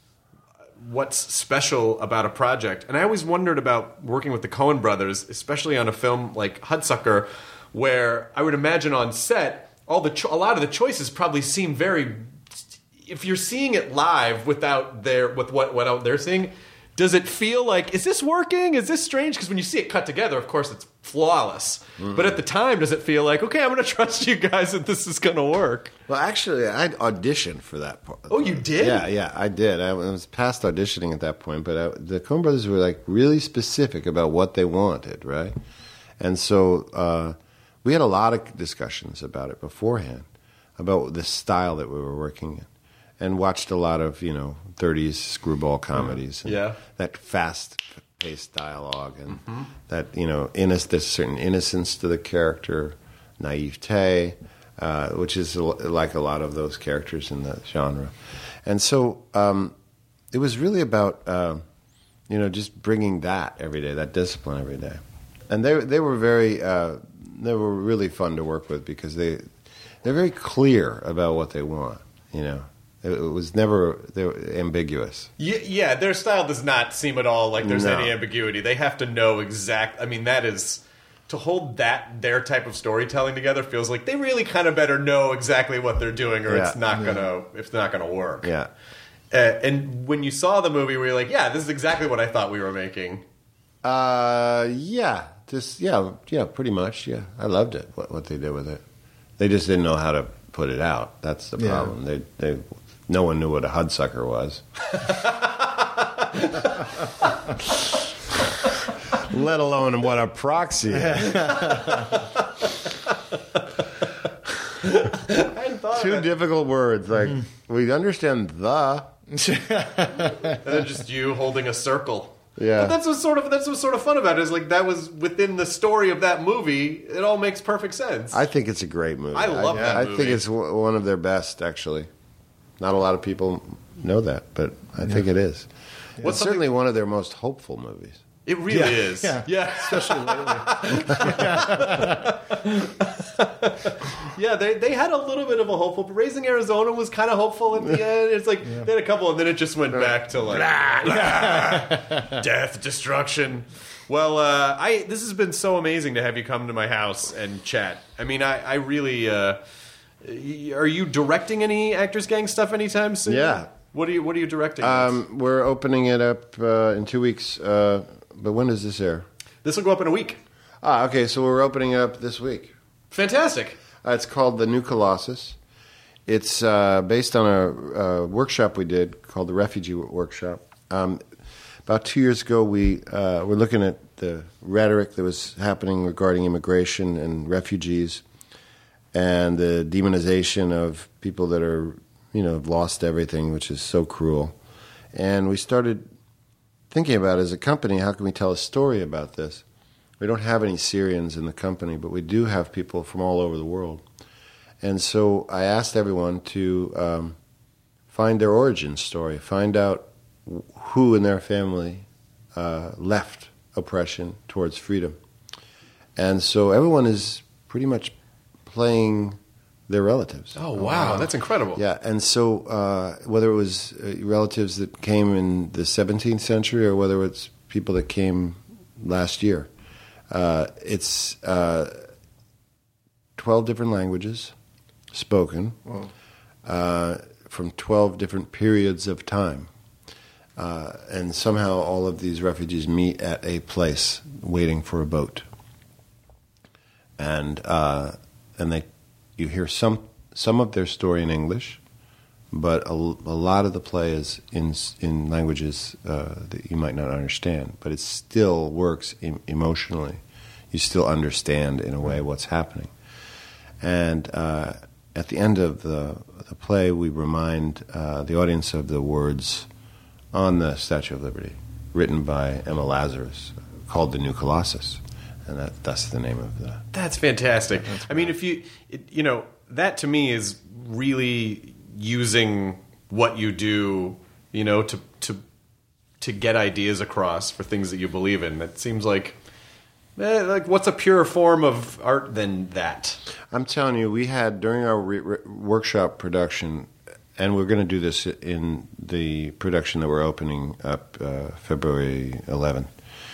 what's special about a project. And I always wondered about working with the Coen brothers, especially on a film like Hudsucker, where I would imagine on set, all the cho- a lot of the choices probably seem very. If you're seeing it live without their with what what out they're seeing, does it feel like, is this working? Is this strange? Because when you see it cut together, of course, it's flawless. Mm-hmm. But at the time, does it feel like, okay, I'm going to trust you guys that this is going to work? Well, actually, I auditioned for that part. Oh, you did? Yeah, yeah, I did. I was past auditioning at that point, but I, the Coen brothers were like really specific about what they wanted, right? And so uh, we had a lot of discussions about it beforehand, about the style that we were working in. And watched a lot of, you know, thirties screwball comedies. And yeah. That fast-paced dialogue and mm-hmm. that, you know, inno- there's a certain innocence to the character, naivete, uh, which is like a lot of those characters in the genre. And so um, it was really about, uh, you know, just bringing that every day, that discipline every day. And they they were very, uh, they were really fun to work with because they, they're very clear about what they want, you know. It was never they were ambiguous. Yeah, yeah, their style does not seem at all like there's No. any ambiguity. They have to know exact. I mean, that is to hold that their type of storytelling together feels like they really kind of better know exactly what they're doing, or Yeah. it's not gonna it's not gonna work. Yeah. Uh, and when you saw the movie, were you like, yeah, this is exactly what I thought we were making? Uh, yeah, just yeah, yeah, pretty much. Yeah, I loved it. What, what they did with it, they just didn't know how to put it out. That's the Yeah. problem. They they. No one knew what a Hudsucker was. Let alone what a proxy is. Two difficult words. Like, we understand the. And then just you holding a circle. Yeah. But that's what's sort of that's what's sort of fun about it, is like that was within the story of that movie. It all makes perfect sense. I think it's a great movie. I love I, that I movie. think it's w- one of their best, actually. Not a lot of people know that, but I think it is. What's It's certainly one of their most hopeful movies. It really Yeah, is. yeah. yeah. Especially lately. Yeah, they, they had a little bit of a hopeful, but Raising Arizona was kind of hopeful at the end. It's like, they had a couple, and then it just went back to like, death, destruction. Well, uh, I this has been so amazing to have you come to my house and chat. I mean, I, I really, uh, are you directing any Actors Gang stuff anytime soon? Yeah. What are you, what are you directing? Um, we're opening it up uh, in two weeks, uh, but when does this air? This will go up in a week. Ah, okay, so we're opening it up this week. Fantastic. Uh, it's called The New Colossus. It's uh, based on a, a workshop we did called the Refugee Workshop. Um, about two years ago, we uh, were looking at the rhetoric that was happening regarding immigration and refugees and the demonization of people that are, you know, have lost everything, which is so cruel. And we started thinking about, as a company, how can we tell a story about this? We don't have any Syrians in the company, but we do have people from all over the world. And so I asked everyone to um, find their origin story, find out who in their family uh, left oppression towards freedom. And so everyone is pretty much playing their relatives. Oh, wow. That's incredible. Yeah, and so uh, whether it was uh, relatives that came in the seventeenth century or whether it's people that came last year, Uh, it's uh, twelve different languages spoken uh, from twelve different periods of time. Uh, and somehow all of these refugees meet at a place waiting for a boat. And uh, and they, you hear some some of their story in English, but a, a lot of the play is in in languages uh, that you might not understand. But it still works em- emotionally. You still understand in a way what's happening. And uh, at the end of the the play, we remind uh, the audience of the words on the Statue of Liberty, written by Emma Lazarus, called "The New Colossus." And that, that's the name of the... That's fantastic. That's I mean, if you, it, you know, that to me is really using what you do, you know, to to to get ideas across for things that you believe in. That seems like, eh, like what's a purer form of art than that? I'm telling you, we had, during our re- re- workshop production, and we're going to do this in the production that we're opening up uh, February eleventh,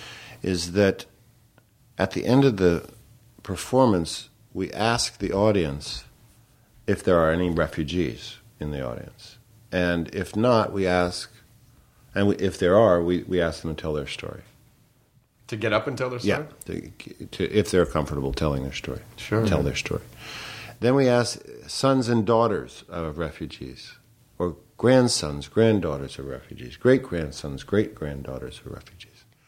is that at the end of the performance, we ask the audience if there are any refugees in the audience. And if not, we ask, and we, if there are, we, we ask them to tell their story. To get up and tell their story? Yeah, to, to, if they're comfortable telling their story. Sure. Tell their story. Then we ask sons and daughters of refugees, or grandsons, granddaughters of refugees, great-grandsons, great-granddaughters of refugees.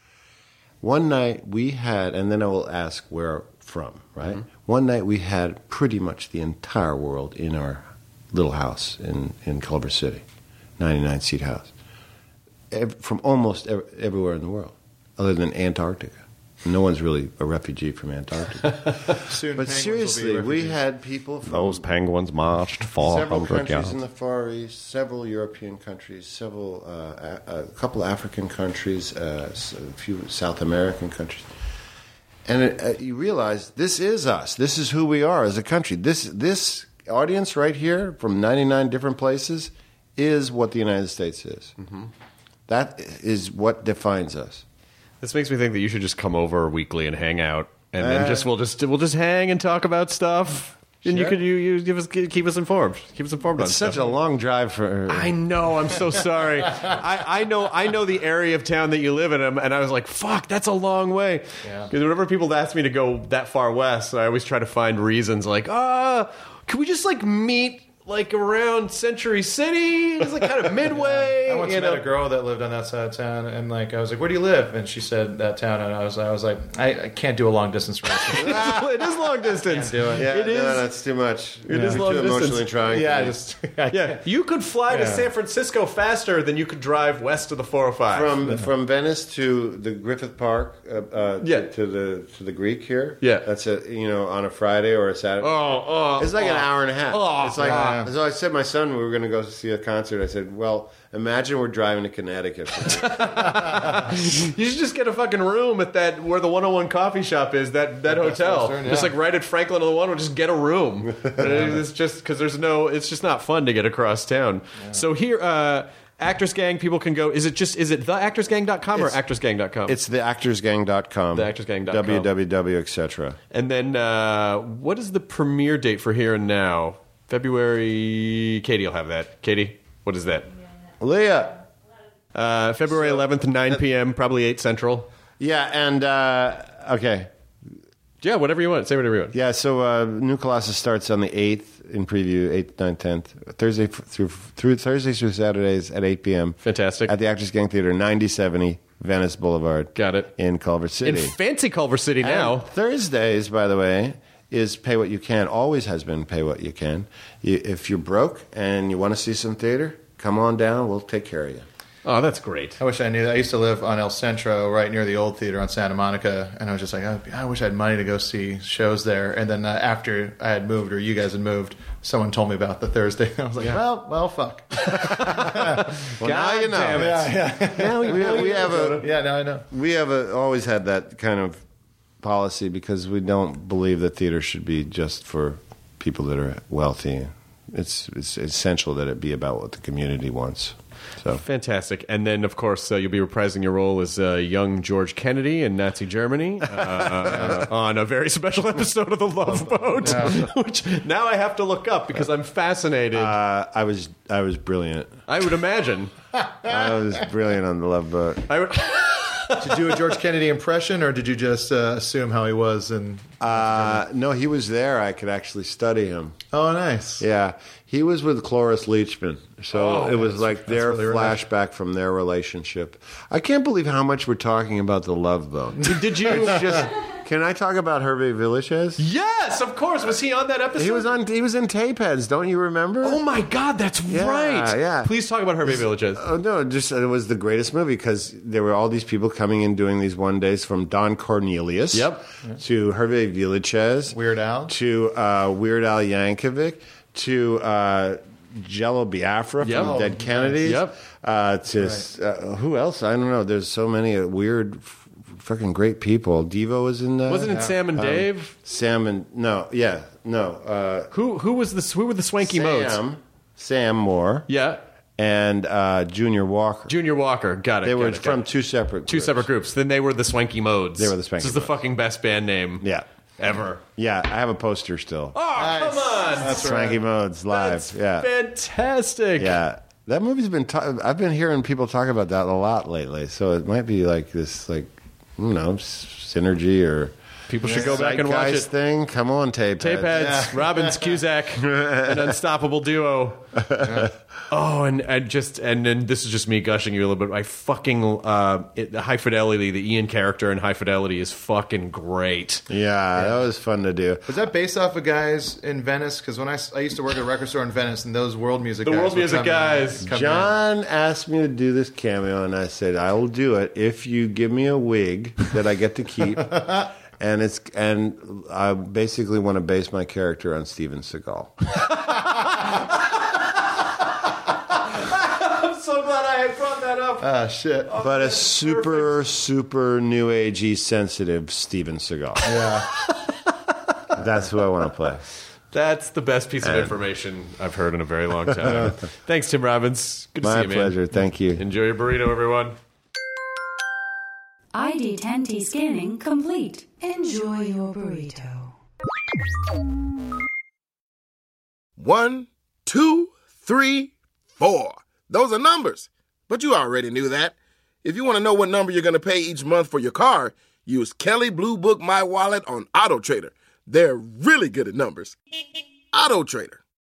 One night we had, and then I will ask where from, right? Mm-hmm. One night we had pretty much the entire world in our little house in, in Culver City, ninety-nine seat house, Every, from almost every, everywhere in the world, other than Antarctica. No one's really a refugee from Antarctica. Soon but seriously, we had people from those penguins marched four several hundred countries yards. in the Far East, several European countries, several uh, a, a couple African countries, uh, a few South American countries, and it, uh, you realize this is us. This is who we are as a country. This this audience right here from ninety-nine different places is what the United States is. Mm-hmm. That is what defines us. This makes me think that you should just come over weekly and hang out, and Uh, then just we'll just we'll just hang and talk about stuff. And you Sure. could you, you give us keep us informed. Keep us informed on It's stuff. such a long drive for. I know. I'm so sorry. I, I know. I know the area of town that you live in, and I was like, "Fuck, that's a long way." Yeah. Because whenever people ask me to go that far west, I always try to find reasons. Like, ah, can we just like meet like around Century City? It's like kind of midway. I once you met know? a girl that lived on that side of town, and like I was like, "Where do you live?" And she said that town, and I was, I was like, "I, I can't do a long distance relationship." It is long distance. Can't do it. Yeah, It is- no, that's too much. It is Too long distance. emotionally trying. Yeah, for me. just I Yeah, can't. you could fly to Yeah. San Francisco faster than you could drive west of the four oh five. From from Venice to the Griffith Park, uh, uh, Yeah. to, to the to the Greek here. Yeah. that's a you know on a Friday or a Saturday. oh, oh, It's like oh. an hour and a half. Oh, it's like yeah. so. I said my son we were going to go see a concert. I said, well, imagine we're driving to Connecticut. You should just get a fucking room at that where the one oh one coffee shop is. That that hotel, Western, just yeah. like right at Franklin on the one. We'll just get a room. It's just because there's no. It's just not fun to get across town. So here, uh, Actors Gang, people can go. Is it just is it the actors gang dot com or It's- actors gang dot com? It's the actors gang dot com. The actors gang dot com. www, et cetera. And then uh, what is the premiere date for Here and Now? February. Katie will have that. Katie, what is that? Leah. Uh, February eleventh, nine p.m., probably eight Central. Yeah, and uh, okay. Yeah, whatever you want. Say whatever you want. Yeah, so uh, New Colossus starts on the eighth in preview, eighth, ninth, tenth. Thursday f- through through Thursdays through Saturdays at eight p.m. Fantastic. At the Actors Gang Theater, ninety seventy Venice Boulevard. Got it. In Culver City. In fancy Culver City now. And Thursdays, by the way, is pay what you can. Always has been pay what you can. You, if you're broke and you want to see some theater, come on down. We'll take care of you. Oh, that's great. I wish I knew that. I used to live on El Centro, right near the old theater on Santa Monica, and I was just like, oh, I wish I had money to go see shows there. And then uh, after I had moved, or you guys had moved, someone told me about the Thursday. I was like, well, well, fuck. Well, now you know. damn it. Yeah, yeah. Now we, We, we have a Yeah, now I know. we have a, always had that kind of policy because we don't believe that theater should be just for people that are wealthy. it's it's essential that it be about what the community wants. So fantastic. And then, of course, uh, you'll be reprising your role as uh, young George Kennedy in Nazi Germany uh, on a very special episode of The Love Boat, yeah. which now I have to look up because I'm fascinated. Uh, I was I was brilliant. I would imagine. I was brilliant on The Love Boat. I would. Did you do a George Kennedy impression, or did you just uh, assume how he was? And uh, no, he was there. I could actually study him. Oh, nice. Yeah, he was with Cloris Leachman, so oh, it was like their really flashback nice. From their relationship. I can't believe how much we're talking about The Love Boat. Did you just? Can I talk about Hervé Villechaize? Yes, of course. Was he on that episode? He was on. He was in Tapeheads. Don't you remember? Oh my God, that's yeah, right. Yeah. Please talk about Hervé Villechaize. Oh no, just it was the greatest movie because there were all these people coming in doing these one days from Don Cornelius. Yep. To Hervé Villechaize. Weird Al. To uh, Weird Al Yankovic. To uh, Jello Biafra yep. from oh, Dead Kennedys. Yep. Uh, to right. uh, who else? I don't know. There's so many weird. Fucking great people. Devo was in that. Wasn't it yeah. Sam and Dave? Um, Sam and no, yeah, no. Uh, who who was the who were the swanky Sam, modes? Sam Moore. Yeah. And uh, Junior Walker. Junior Walker, got it. They got were it, from it. two separate two groups. separate groups. Then they were the Swanky Modes. They were the Swanky. This is the fucking best band name. Yeah. Ever. Yeah, I have a poster still. Oh nice. Come on! That's Swanky right. Modes live. That's yeah. Fantastic. Yeah. That movie's been. Ta- I've been hearing people talk about that a lot lately. So it might be like this, like. You know, synergy or people should go back and watch it. Thing, come on, Tapeheads. Tapeheads, yeah. Robbins, Cusack, an unstoppable duo. Yeah. Oh, and, and just and then this is just me gushing you a little bit. I fucking uh, it, High Fidelity, the Ian character in High Fidelity is fucking great. Yeah, yeah, that was fun to do. Was that based off of guys in Venice? Because when I, I used to work at a record store in Venice, and those world music the guys world music come guys. In, come John in. asked me to do this cameo, and I said I will do it if you give me a wig that I get to keep. And it's and I basically want to base my character on Steven Seagal. So glad I brought that up. Ah, shit. Oh, but a super, perfect. super new agey, sensitive Steven Seagal. Yeah. That's who I want to play. That's the best piece of and, information I've heard in a very long time. Thanks, Tim Robbins. Good to My see you, man. My pleasure. Thank you. Enjoy your burrito, everyone. I D ten T scanning complete. Enjoy your burrito. One, two, three, four. Those are numbers, but you already knew that. If you want to know what number you're going to pay each month for your car, use Kelley Blue Book My Wallet on AutoTrader. They're really good at numbers. AutoTrader.